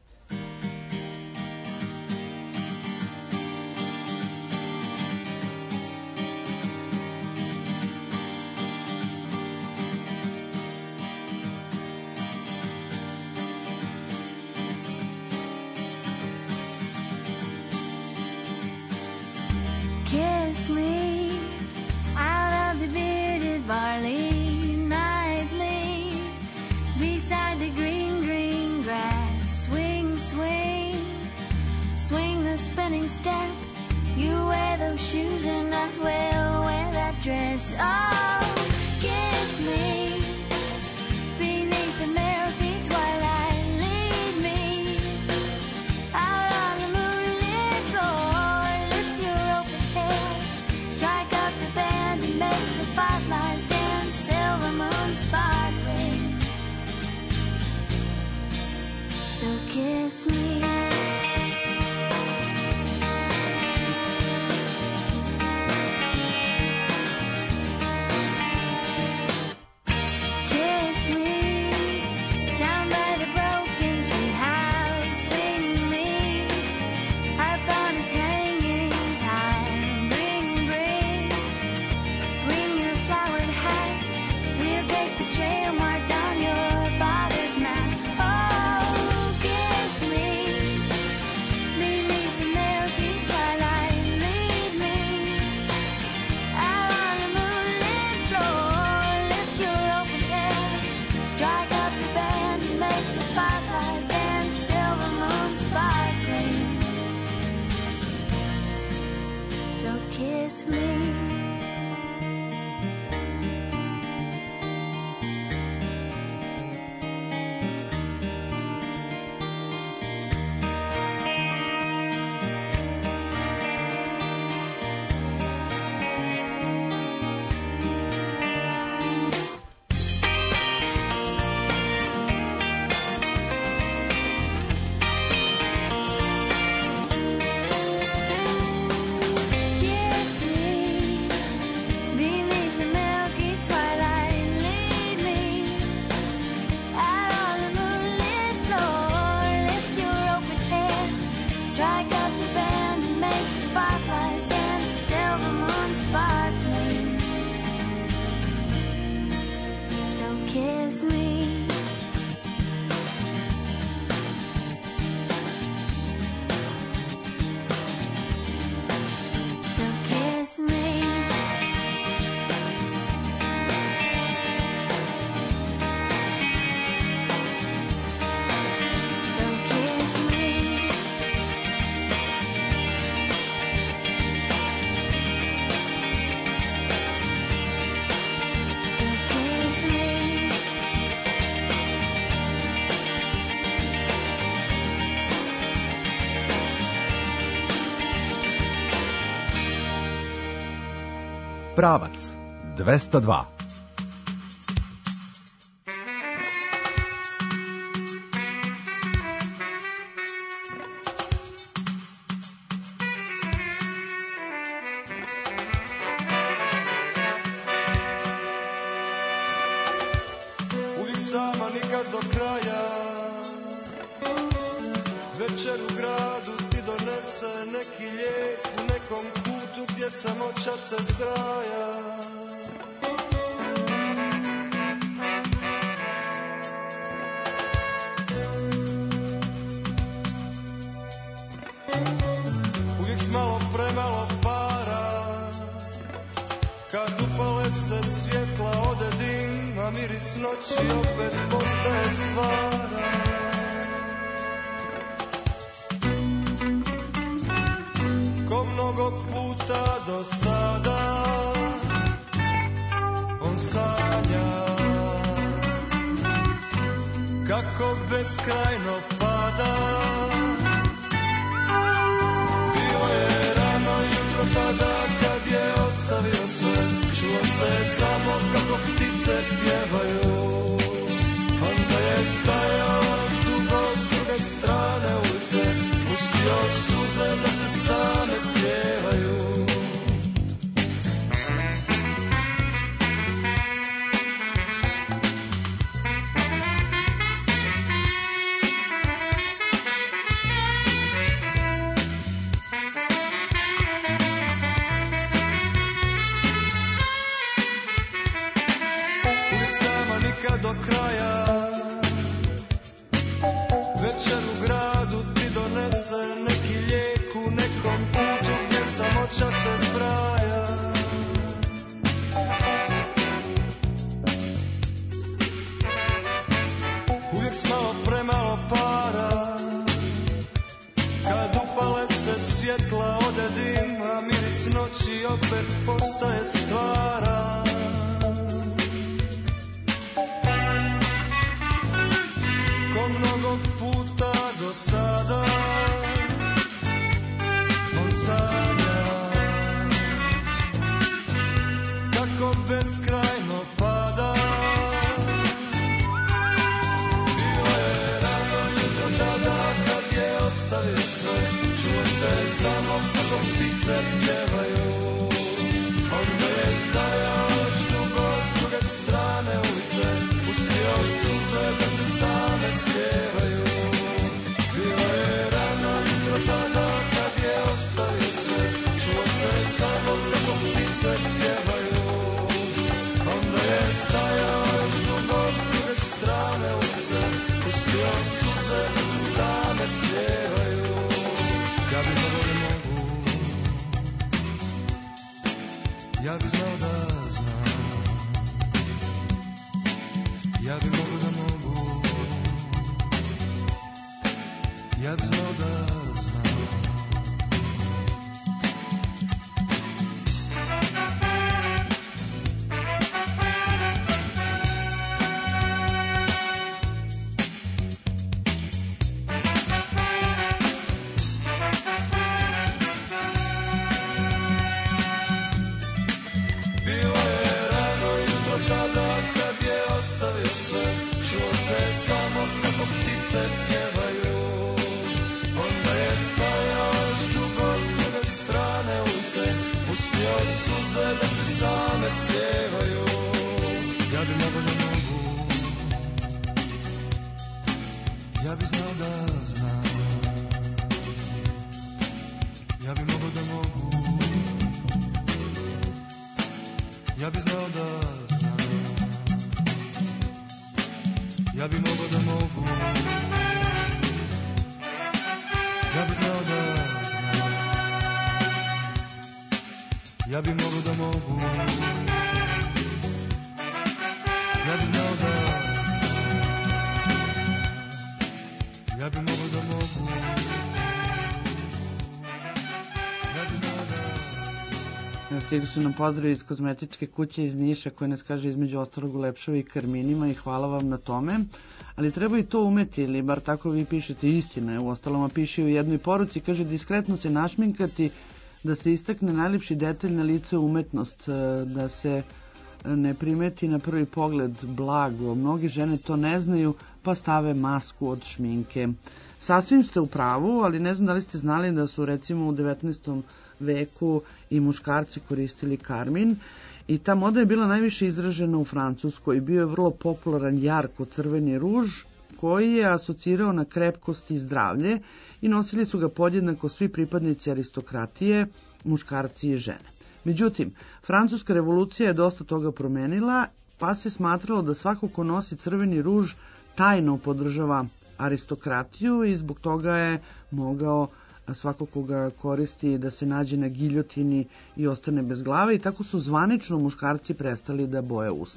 Kiss me out of the bearded barley nightly, beside the green, green grass. Swing, swing, swing the spinning step. You wear those shoes and I will wear that dress. Oh, kiss me beneath the milky twilight. Lead me out on the moonlit floor. Lift your open head, strike up the band and make the fireflies dance. Silver moon sparkling, so kiss me. Kiss me down by the broken tree house. Swing me up on its hanging time. Bring, bring, bring your flowered hat. We'll take the trail marked on your father's map. Oh, kiss me beneath the milky twilight. Lead me out on the moonlit floor. Lift your open head, strike up the band and make the fireflies dance. Silver moon sparkling, so kiss me. Kiss me beneath the milky twilight. Lead me out on the moonlit floor. Lift your open head, strike up the band and make the fireflies dance. Silver moon sparkling, so kiss me. So kiss me. So kiss me. So kiss me. Pravac 202. sama nikad do kraja. Večer u gradu ti donese neki lijek u nekom kutu gdje samoća se zgraja. Uvijek s malo premalo para, kad upale se svjetla ode dim, a miris noći opet postaje stvara. Ko mnogo puta do sada on sanja kako beskrajno pada. Bilo je rano jutro tada kad je ostavio sve, čuo se samo kako ptice pjevaju. Onda je stajao još dugo s druge strane ulice, pustio suze da se same slijevaju. Uvijek sama nikad do kraja. Večer u gradu ti donese neki lijek u nekom putu gdje samoća se zbraja. Uvijek s malo premalo para, kad upale se svjetla ode dim, a miris noći opet postaje stvara. Ko mnogo puta do sada on sanja kako beskrajno pada. Bilo je rano jutro tada kad je ostavio sve, čuo se samo kako ptice pjevaju. Onda je stajao još dugo s druge strane ulice, pustio suze da se same slijevaju. Bilo je rano jutro tada kad je ostavio sve, čuo se samo kako ptice pjevaju. Onda je stajao još dugo s druge strane ulice, pustio suze da se same slijevaju. Ja bi mogao da mogu, ja bi znao da znam. Ja bi mogao da mogu, ja bi znao da znam. Bilo je rano jutro tada kad je ostavio sve, čuo se samo kako ptice pjevaju. Onda je stajao još dugo s druge strane ulice, pustio suze da se same slijevaju. Ja bi mogao da mogu, ja bi znao da znam. Ja bi mogao da mogu, ja bi znao da znam. Ja bi mogao da mogu, ja bi znao da znam. Ja bi mogao da mogu, ja bi znao da znam. Ja bi mogao da mogu, ja bi znao da znam. Stigli su nam pozdravi iz kozmetičke kuće iz Niša koja nas kaže između ostalog ulepšava i karminima i hvala vam na tome. Ali treba i to umeti, ili bar tako vi pišete, istina je. U ostalom piše u jednoj poruci, kaže diskretno se našminkati, da se istakne najljepši detalj na lice umetnost, da se ne primeti na prvi pogled blago. Mnogi žene to ne znaju pa stave masku od šminke. Sasvim ste u pravu, ali ne znam da li ste znali da su recimo u 19. veku i muškarci koristili karmin I ta moda je bila najviše izražena u Francuskoj. Bio je vrlo popularan jarko crveni ruž koji je asocirao na krepkost i zdravlje i nosili su ga podjednako svi pripadnici aristokratije, muškarci i žene. Međutim, Francuska revolucija je dosta toga promenila, pa se smatralo da svako ko nosi crveni ruž tajno podržava aristokratiju i zbog toga je mogao svako koga koristi da se nađe na giljotini i ostane bez glave i tako su zvanično muškarci prestali da boje usne.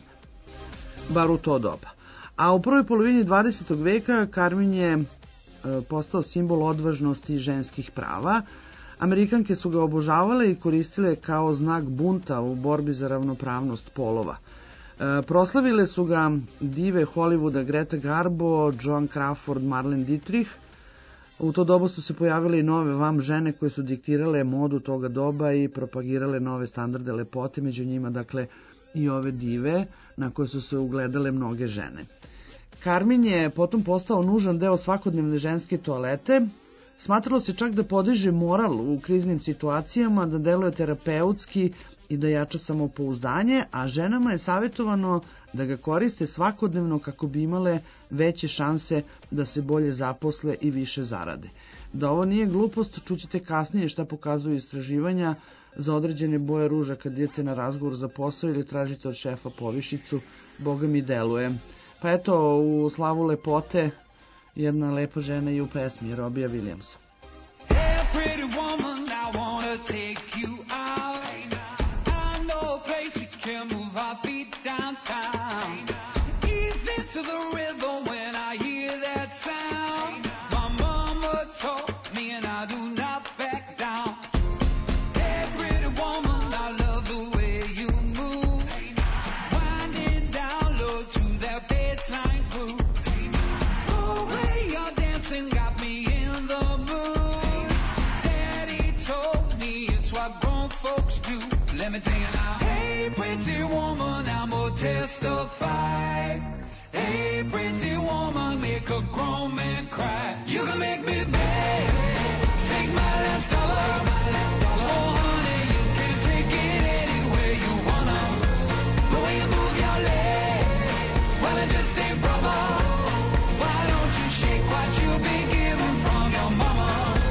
Bar u to doba. A u prvoj polovini 20. veka karmin je postao simbol odvažnosti i ženskih prava. Amerikanke su ga obožavale i koristile kao znak bunta u borbi za ravnopravnost polova. Proslavile su ga dive Hollywooda Greta Garbo, Joan Crawford, Marlene Dietrich. U to doba su se pojavile i nove vam žene koje su diktirale modu toga doba i propagirale nove standarde lepote, među njima dakle i ove dive na koje su se ugledale mnoge žene. Karmin je potom postao nužan deo svakodnevne ženske toalete. Smatralo se čak da podiže moral u kriznim situacijama, da deluje terapeutski i da jača samopouzdanje, a ženama je savjetovano da ga koriste svakodnevno kako bi imale veće šanse da se bolje zaposle i više zarade. Da ovo nije glupost, čućete kasnije šta pokazuju istraživanja za određene boje ruža kad idete na razgovor za posao ili tražite od šefa povišicu, boga mi deluje. Pa eto, u slavu lepote, jedna lepa žena i u pesmi Robbija Williamsa. Hey, pretty woman, I wanna take you out. I know a place we can move our feet downtown. Easy to the rhythm when I hear that sound. My mama taught me and I do not back down. Hey, pretty woman, I love the way you move. Winding down low to that baseline groove. The way you're dancing got me in the mood. Daddy told me it's what grown folks do. Let me tell you now. Hey, pretty woman, I'm gonna testify. Hey, pretty woman, make a grown man cry. You can make me beg. Take my last dollar. Oh, honey, you can take it anywhere you wanna. The way you move your leg, well, it just ain't proper. Why don't you shake what you've been given from your mama?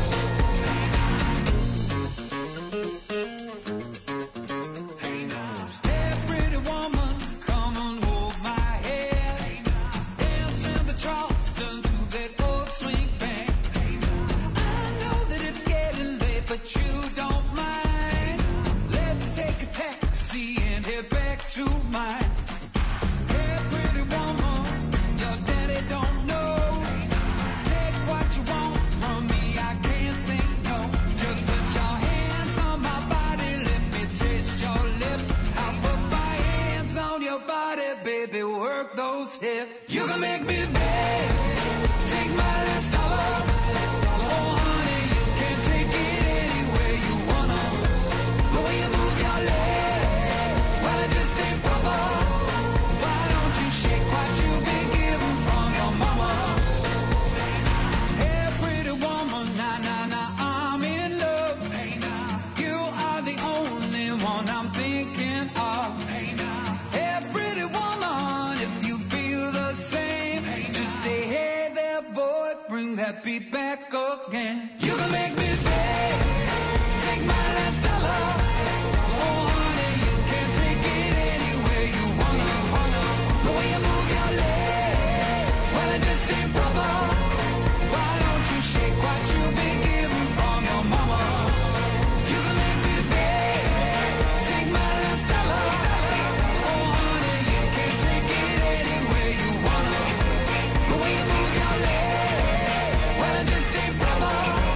Hey, pretty woman, come and hold my hand. Dance in the Charleston to that old swing band. I know that it's getting late, but you don't mind. Let's take a taxi and head back to mine. Hey, pretty woman, your daddy don't know. Take what you want from me, I can't say no. Just put your hands on my body, let me taste your lips. I'll put my hands on your body, baby, work those hips. You can make me beg. Take my last dollar. Oh, honey, you can take it anywhere you wanna. The way you move your leg, well, it just ain't proper. Why don't you shake what you've been given from your mama? Hey, pretty woman, nah, nah, nah, I'm in love. You are the only one I'm thinking of. Hey, pretty woman, if you feel the same, just say, hey there, boy, bring that beat back again. You can make me beg. Take my last dollar. Oh, honey, you can take it anywhere you wanna. The way you move your leg, well, it just ain't proper. Why don't you shake what you've been given from your mama? You can make me beg. Take my last dollar. Oh, honey, you can take it anywhere you wanna. The way you move your leg, well, it just ain't proper.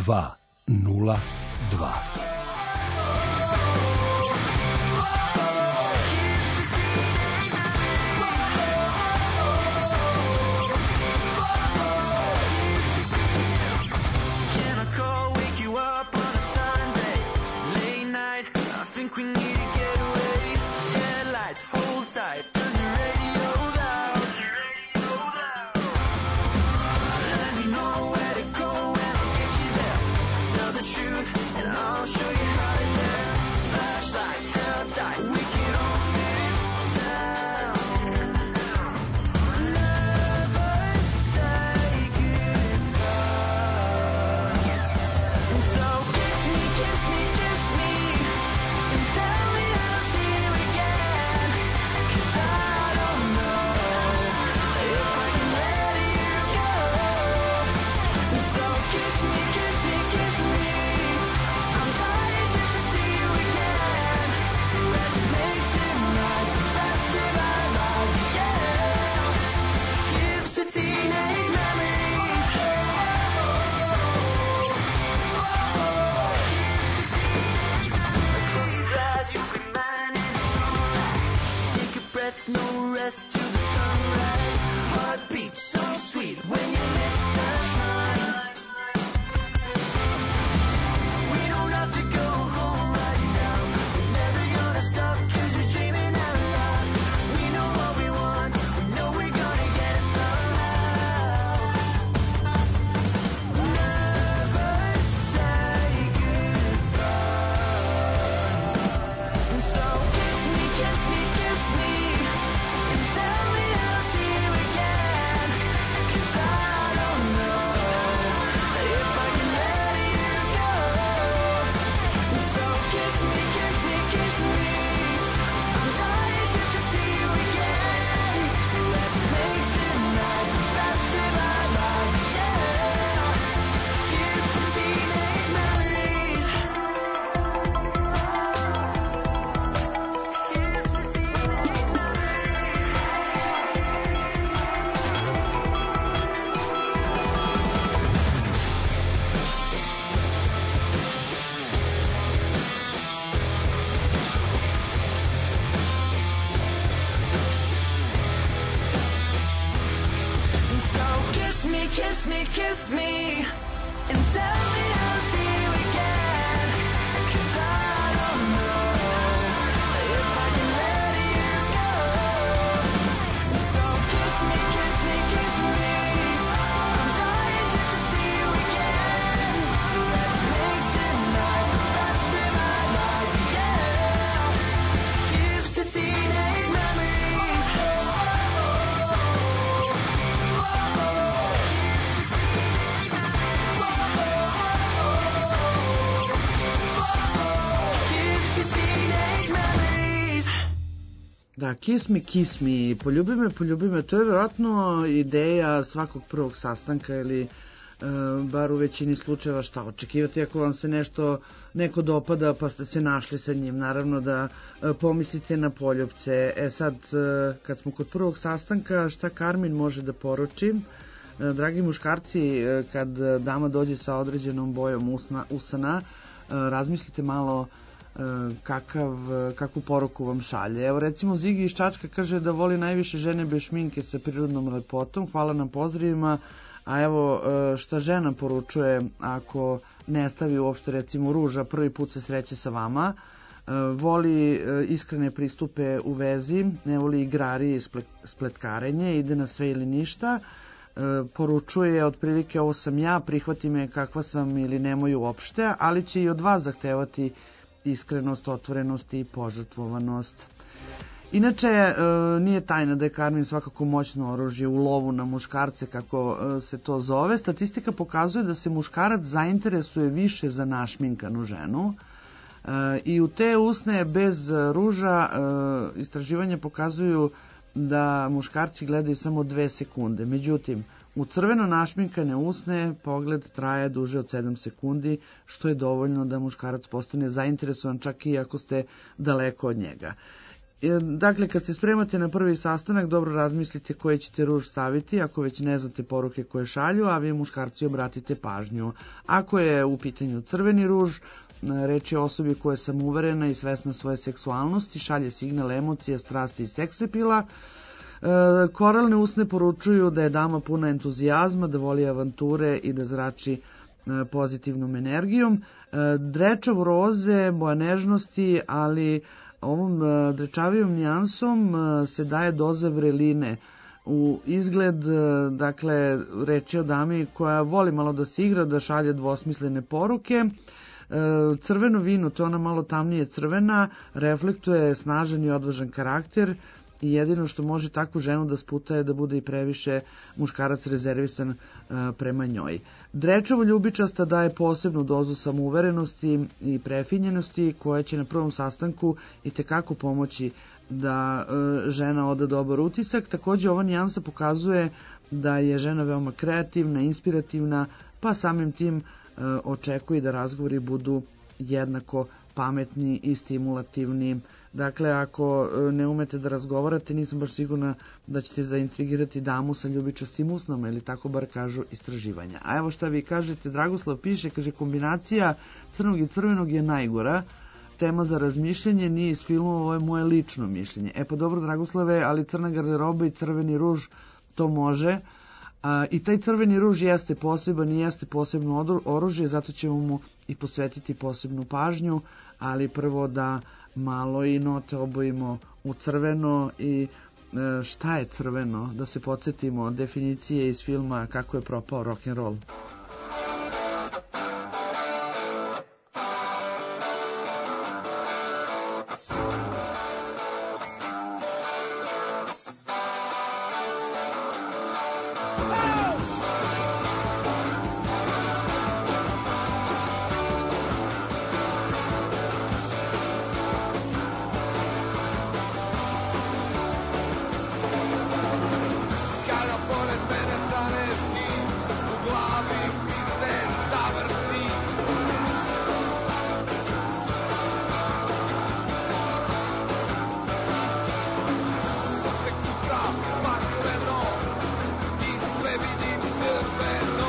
202. Can I call, wake you up on a Sunday? Late night, I think we need to get away. Headlights, hold tight, turn your radio down. Let me know where to go and I'll get you there. Tell the truth and I'll show you how to dare. Flashlights, held tight, we can own this town. Never say goodbye. And so kiss me, kiss me, kiss me, and tell me I'll see you again. 'Cause I don't know if I can let you go. And so kiss me, kiss me, kiss me, I'm dying just to see you again. Let's make tonight the best of our lives, yeah. Here's to teenage memories. Close your eyes, you'll be mine in the moonlight. Take a breath, no rest till the sunrise. Heartbeat so sweet when your lips touch mine. We don't have to go home right now. We're never gonna stop 'cause we're dreaming out loud. We know what we want, we know we're gonna get it somehow. Never say goodbye. And so kiss me, kiss me, kiss me, and tell me I'll see you again. 'Cause I don't know if I can let you go. And so kiss me, kiss me, kiss me, I'm dying just to see you again. Let's make tonight the best of our lives, yeah. Here's to teenage memories. Here's to teenage memories. And so kiss me, kiss me, kiss me, and tell me I'll see you again. 'Cause I don't know if I can let you go. And so kiss me, kiss me, kiss me, I'm dying just to see you again. Let's make tonight the best of our lives, yeah. Here's to teenage memories. Here's to teenage memories. Da, kiss me, poljubi me, to je vjerojatno ideja svakog prvog sastanka ili bar u većini slučajeva šta očekivati ako vam se neko dopada pa ste se našli sa njim. Naravno da pomislite na poljupce. Sad, kad smo kod prvog sastanka, šta Karmin može da poruči? Dragi muškarci, kad dama dođe sa određenom bojom usana, razmislite malo kakvu poruku vam šalje. Evo recimo Zigi iz Čačka kaže da voli najviše žene bez šminke sa prirodnom lepotom. Hvala na pozdravima. A evo šta žena poručuje ako ne stavi uopšte recimo ruža, prvi put se sreće sa vama. Voli iskrene pristupe u vezi, ne voli igrarije i spletkarenje, ide na sve ili ništa. Poručuje otprilike ovo sam ja, prihvati me kakva sam ili nemoj uopšte, ali će i od vas zahtevati iskrenost, otvorenost i požrtvovanost. Inače, nije tajna da je Karmin svakako moćno oružje u lovu na muškarce, kako se to zove. Statistika pokazuje da se muškarac zainteresuje više za našminkanu ženu i u te usne bez ruža istraživanja pokazuju da muškarci gledaju samo 2 sekunde. Međutim, u crveno našminkane usne pogled traje duže od 7 sekundi, što je dovoljno da muškarac postane zainteresovan čak i ako ste daleko od njega. Dakle, kad se spremate na prvi sastanak, dobro razmislite koje ćete ruž staviti, ako već ne znate poruke koje šalju, a vi muškarci obratite pažnju. Ako je u pitanju crveni ruž, reč je o osobi koja je samouverena i svesna svoje seksualnosti, šalje signal emocija, strasti i seksepila. Koralne usne poručuju da je dama puna entuzijazma, da voli avanture i da zrači pozitivnom energijom. Drečav roze, boja nežnosti, ali ovom drečavijom nijansom se daje doza vreline. U izgled, dakle, reč je o dami koja voli malo da se igra, da šalje dvosmislene poruke. Crveno vino, to je ona malo tamnije crvena, reflektuje snažan i odvažan karakter i jedino što može takvu ženu da sputa je da bude i previše muškarac rezervisan prema njoj. Drečavo ljubičasta daje posebnu dozu samouverenosti i prefinjenosti koja će na prvom sastanku itekako pomoći da žena oda dobar utisak. Takođe ova nijansa pokazuje da je žena veoma kreativna, inspirativna, pa samim tim očekuje da razgovori budu jednako pametni i stimulativni. Dakle, ako ne umete da razgovarate, nisam baš sigurna da ćete zaintrigirati damu sa ljubičastim usnama, ili tako bar kažu istraživanja. A evo šta vi kažete, Dragoslav piše, kaže, kombinacija crnog i crvenog je najgora. Tema za razmišljanje nije iz filmova, ovo je moje lično mišljenje. E pa dobro, Dragoslave, ali crna garderoba i crveni ruž to može. I taj crveni ruž jeste poseban i jeste posebno oružje, zato ćemo mu i posvetiti posebnu pažnju, ali prvo da malo i note obojimo u crveno. I šta je crveno? Da se podsjetimo definicije iz filma Kako je propao rock'n'roll. Kada pored mene staneš ti, u glavi mi se zavrti. Se kutra pakleno i sve vidim crveno.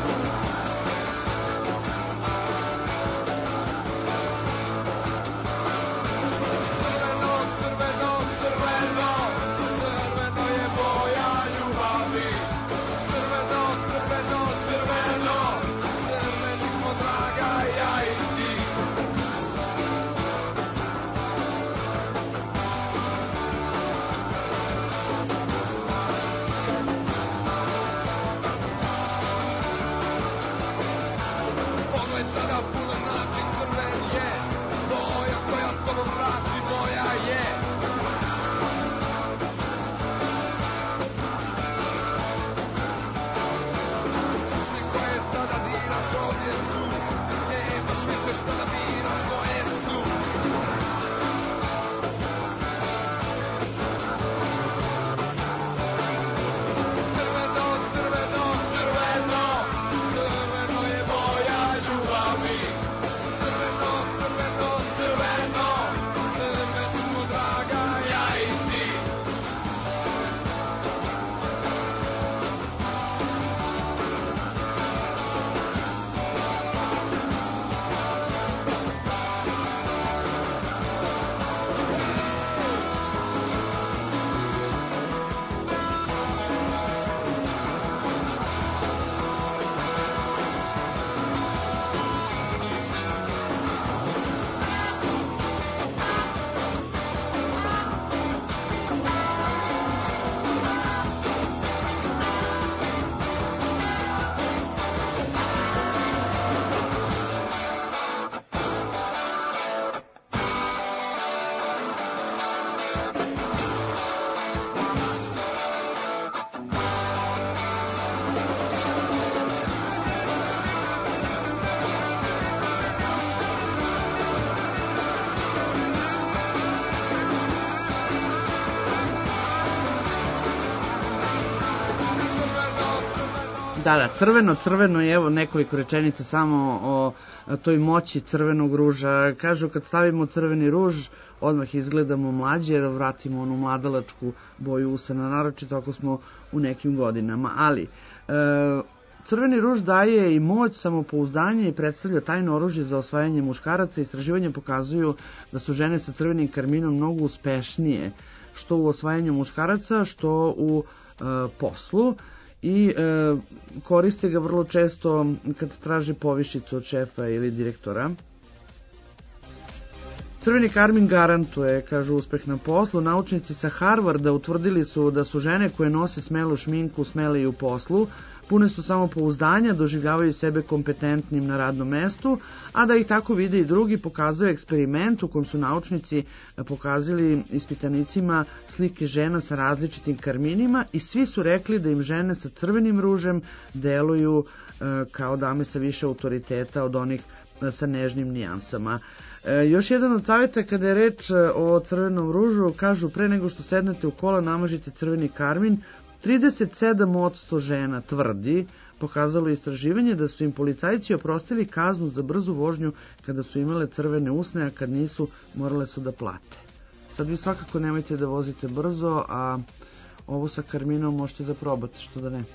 Crveno, crveno, crveno, crveno je boja ljubavi. Crveno, crveno, crveno, crveni smo draga ja i ti. Pogled sada puno znači crven je, boja koja tobom mrači moja je. Usni koje sada diraš ovdje su, nemaš više što da biraš, moje su. Crveno, crveno, crveno, crveno je boja ljubavi. Crveno, crveno, crveno, crveni smo draga ja i ti. Da, crveno i evo nekoliko rečenica samo o toj moći crvenog ruža. Kažu kad stavimo crveni ruž, odmah izgledamo mlađe, jer vratimo onu mladalačku boju usana, naročito ako smo u nekim godinama. Ali, crveni ruž daje i moć, samopouzdanje i predstavlja tajno oružje za osvajanje muškaraca. Istraživanja pokazuju da su žene sa crvenim karminom mnogo uspešnije, što u osvajanju muškaraca, što u poslu, i koriste ga vrlo često kad traži povišicu od šefa ili direktora. Crveni karmin garantuje, kažu, uspeh na poslu. Naučnici sa Harvarda utvrdili su da su žene koje nose smelu šminku smele i u poslu, pune su samopouzdanja, doživljavaju sebe kompetentnim na radnom mestu, a da ih tako vide i drugi pokazuje eksperiment u kojem su naučnici pokazali ispitanicima slike žena sa različitim karminima i svi su rekli da im žene sa crvenim ružem deluju kao dame sa više autoriteta od onih sa nežnim nijansama. Još jedan od savjeta kada je reč o crvenom ružu, kažu, pre nego što sednete u kola namažite crveni karmin. 37% žena tvrdi, pokazalo istraživanje, da su im policajci oprostili kaznu za brzu vožnju kada su imale crvene usne, a kad nisu, morale su da plate. Sad vi svakako nemojte da vozite brzo, a ovo sa karminom možete da probate, što da ne.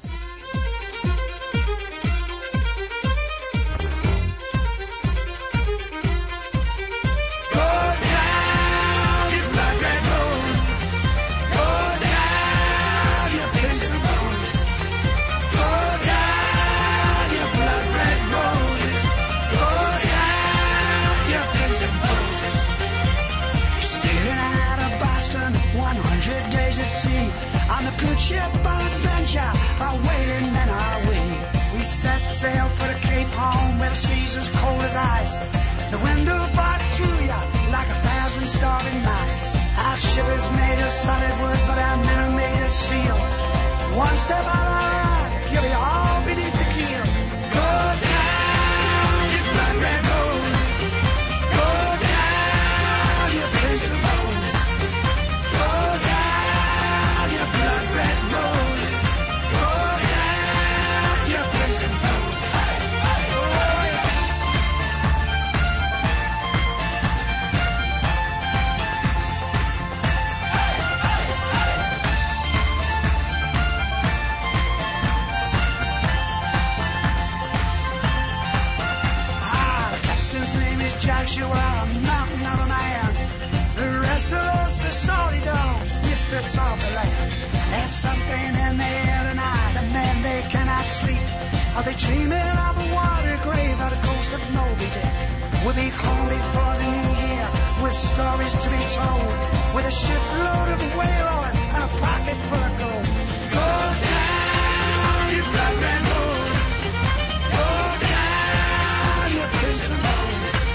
Good ship on adventure, awaiting men our way. We set sail for the Cape Horn, where the seas as cold as ice. The wind will bite through you like 1,000 starry nights. Our ship is made of solid wood, but our men are made of steel. One step out of line, you'll be all beneath the keel. Go down, you blood red road. Go down, you prince of bone. Go down, you blood red road. Go down, you prince of bone. Joshua, a mountain of a man. The rest of us are sorry dogs, misfits of the land. There's something in the air tonight, the men they cannot sleep. Are they dreaming of a water grave or the ghost of Moby Dick? We'll be home before the new year, with stories to be told, with a shipload of whale oil and a pocket full of gold. Go down, you blood red road. Go down, you prince of Moses.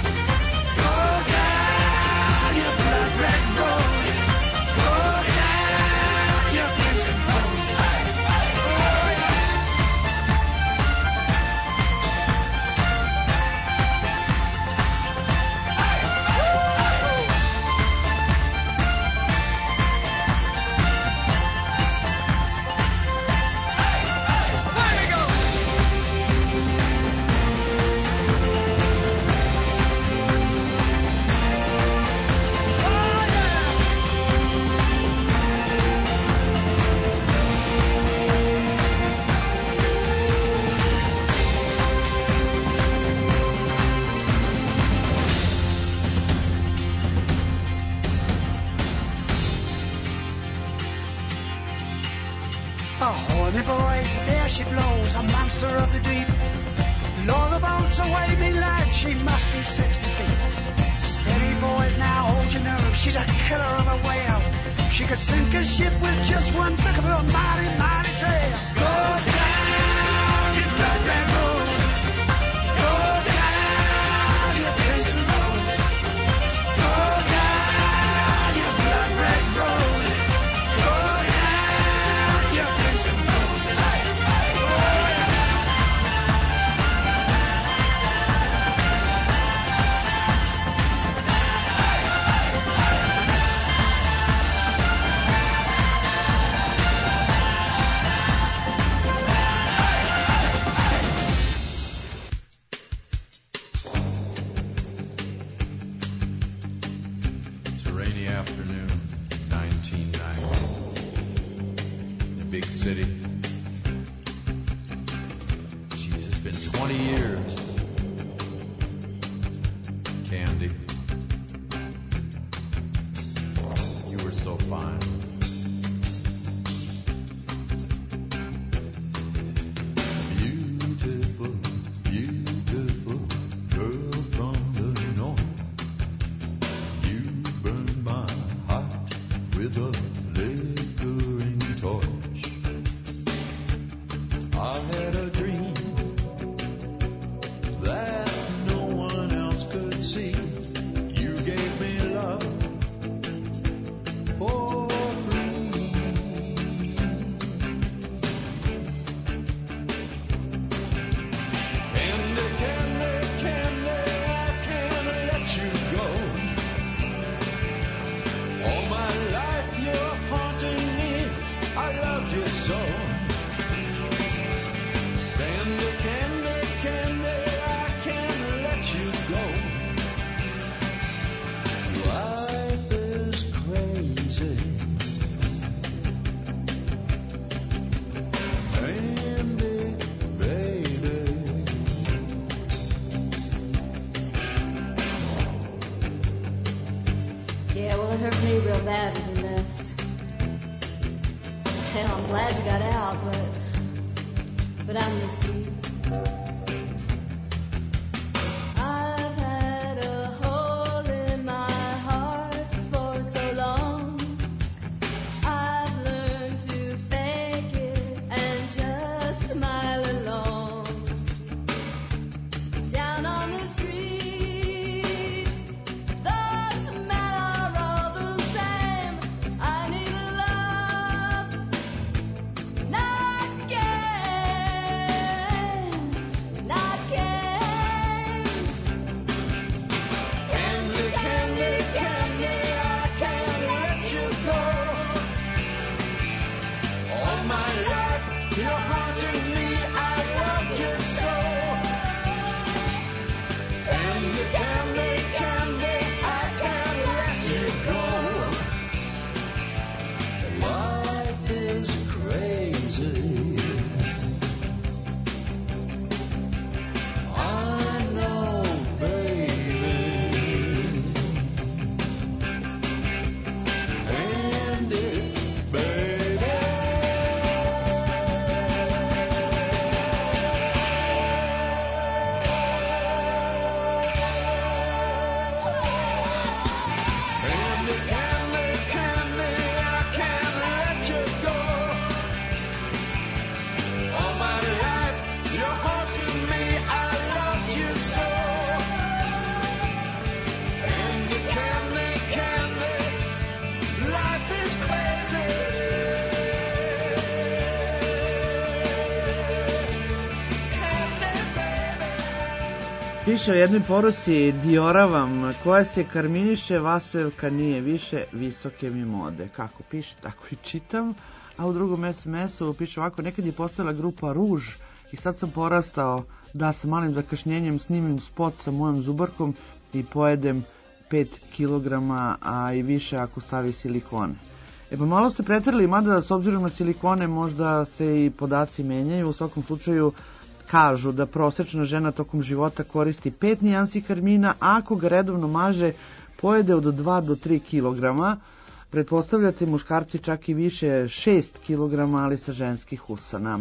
She blows, a monster of the deep. Lower the boats away, me lad, she must be 60 feet. Steady, boys, now hold your nerve, she's a killer of a whale. She could sink a ship with just one flick of her mighty, mighty tail. Go down, you blood red road. Go down, you prince of Moses. Go down, you blood red road. Go down, you prince of Moses. been 20 years, Candy. You were so fine. Beautiful, beautiful girl from the north. You burn my heart with a flickering torch. I had a dream that no one else could see. You gave me love for free. Candy, candy, candy, I can't let you go. All my life you're haunting me. I loved you so. Candy, candy, candy, I can't let you go. Life is crazy. Candy, baby. Yeah, well, it hurt me real bad when you left. And I'm glad you got out, but I miss you. I've had a hole in my heart for so long. I've learned to fake it and just smile along. Down on the street, those men are all the same. I need a love, not games, not games. Candy, candy, candy, I can't let you go. All my life you're haunting me. I love you so. Candy, candy, candy, I can't let you go. Life is crazy. I know, baby. Candy, baby. Candy, candy, candy, I can't let you go. All my life you're haunting me. I love you so. Candy, candy, candy, life is crazy. Candy, baby. Piše o jednoj poruci, dioravam, koja se karminiše, vasujevka nije više, visoke mi mode. Kako piše, tako i čitam. A u drugom SMS-u piše ovako, nekad je postojala grupa Ruž i sad sam porastao da sa malim zakašnjenjem snimim spot sa mojom zubarkom i pojedem 5 kilograma, a i više ako stavi silikone. E pa malo ste preterali, mada s obzirom na silikone možda se i podaci menjaju. U svakom slučaju kažu da prosečna žena tokom života koristi 5 nijansi karmina, a ako ga redovno maže pojede od 2 do 3 kilograma. Pretpostavljate muškarci čak i više 6 kilograma, ali sa ženskih usana.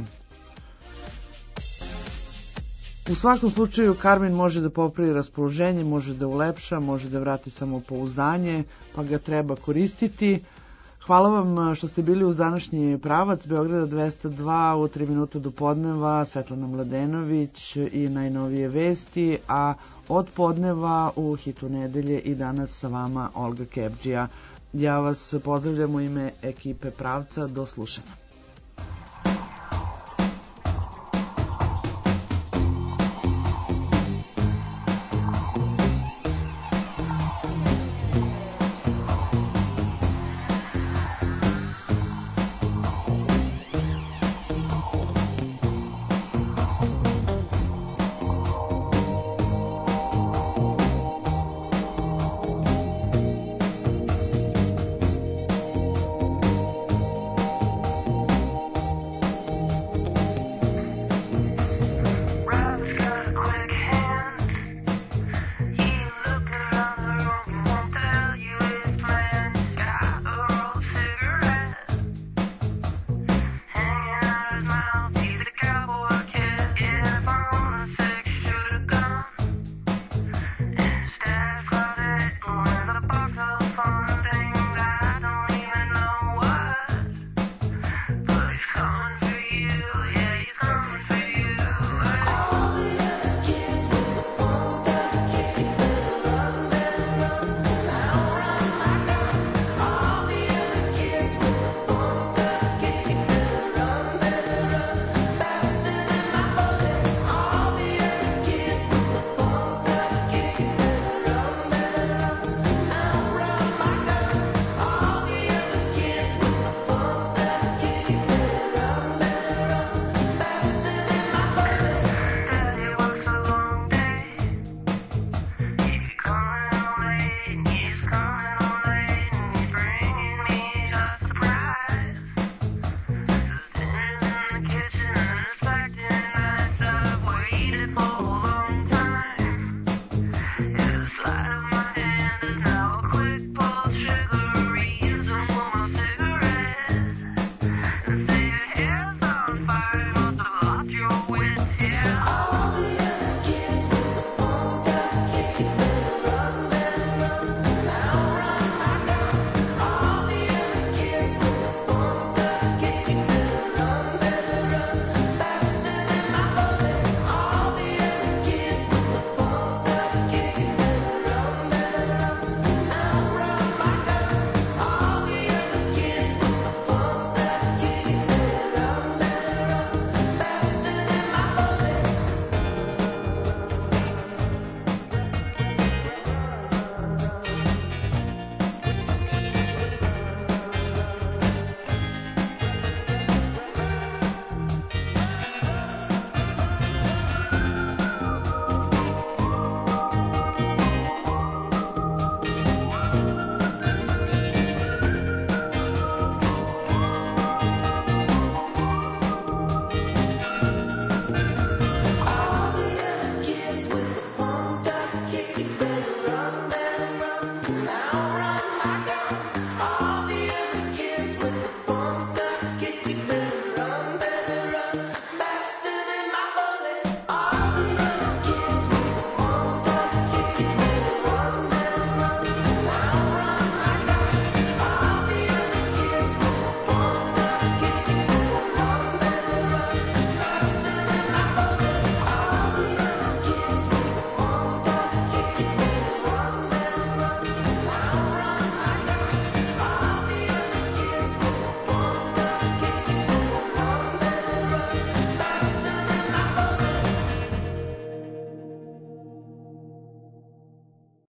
U svakom slučaju karmin može da popravi raspoloženje, može da ulepša, može da vrati samopouzdanje, pa ga treba koristiti. Hvala vam što ste bili uz današnji pravac Beograda 202 u 3 minuta do podneva, Svetlana Mladenović i najnovije vesti, a od podneva u hitu nedelje i danas sa vama Olga Kebdžija. Ja vas pozdravljam u ime ekipe Pravca, do slušanja.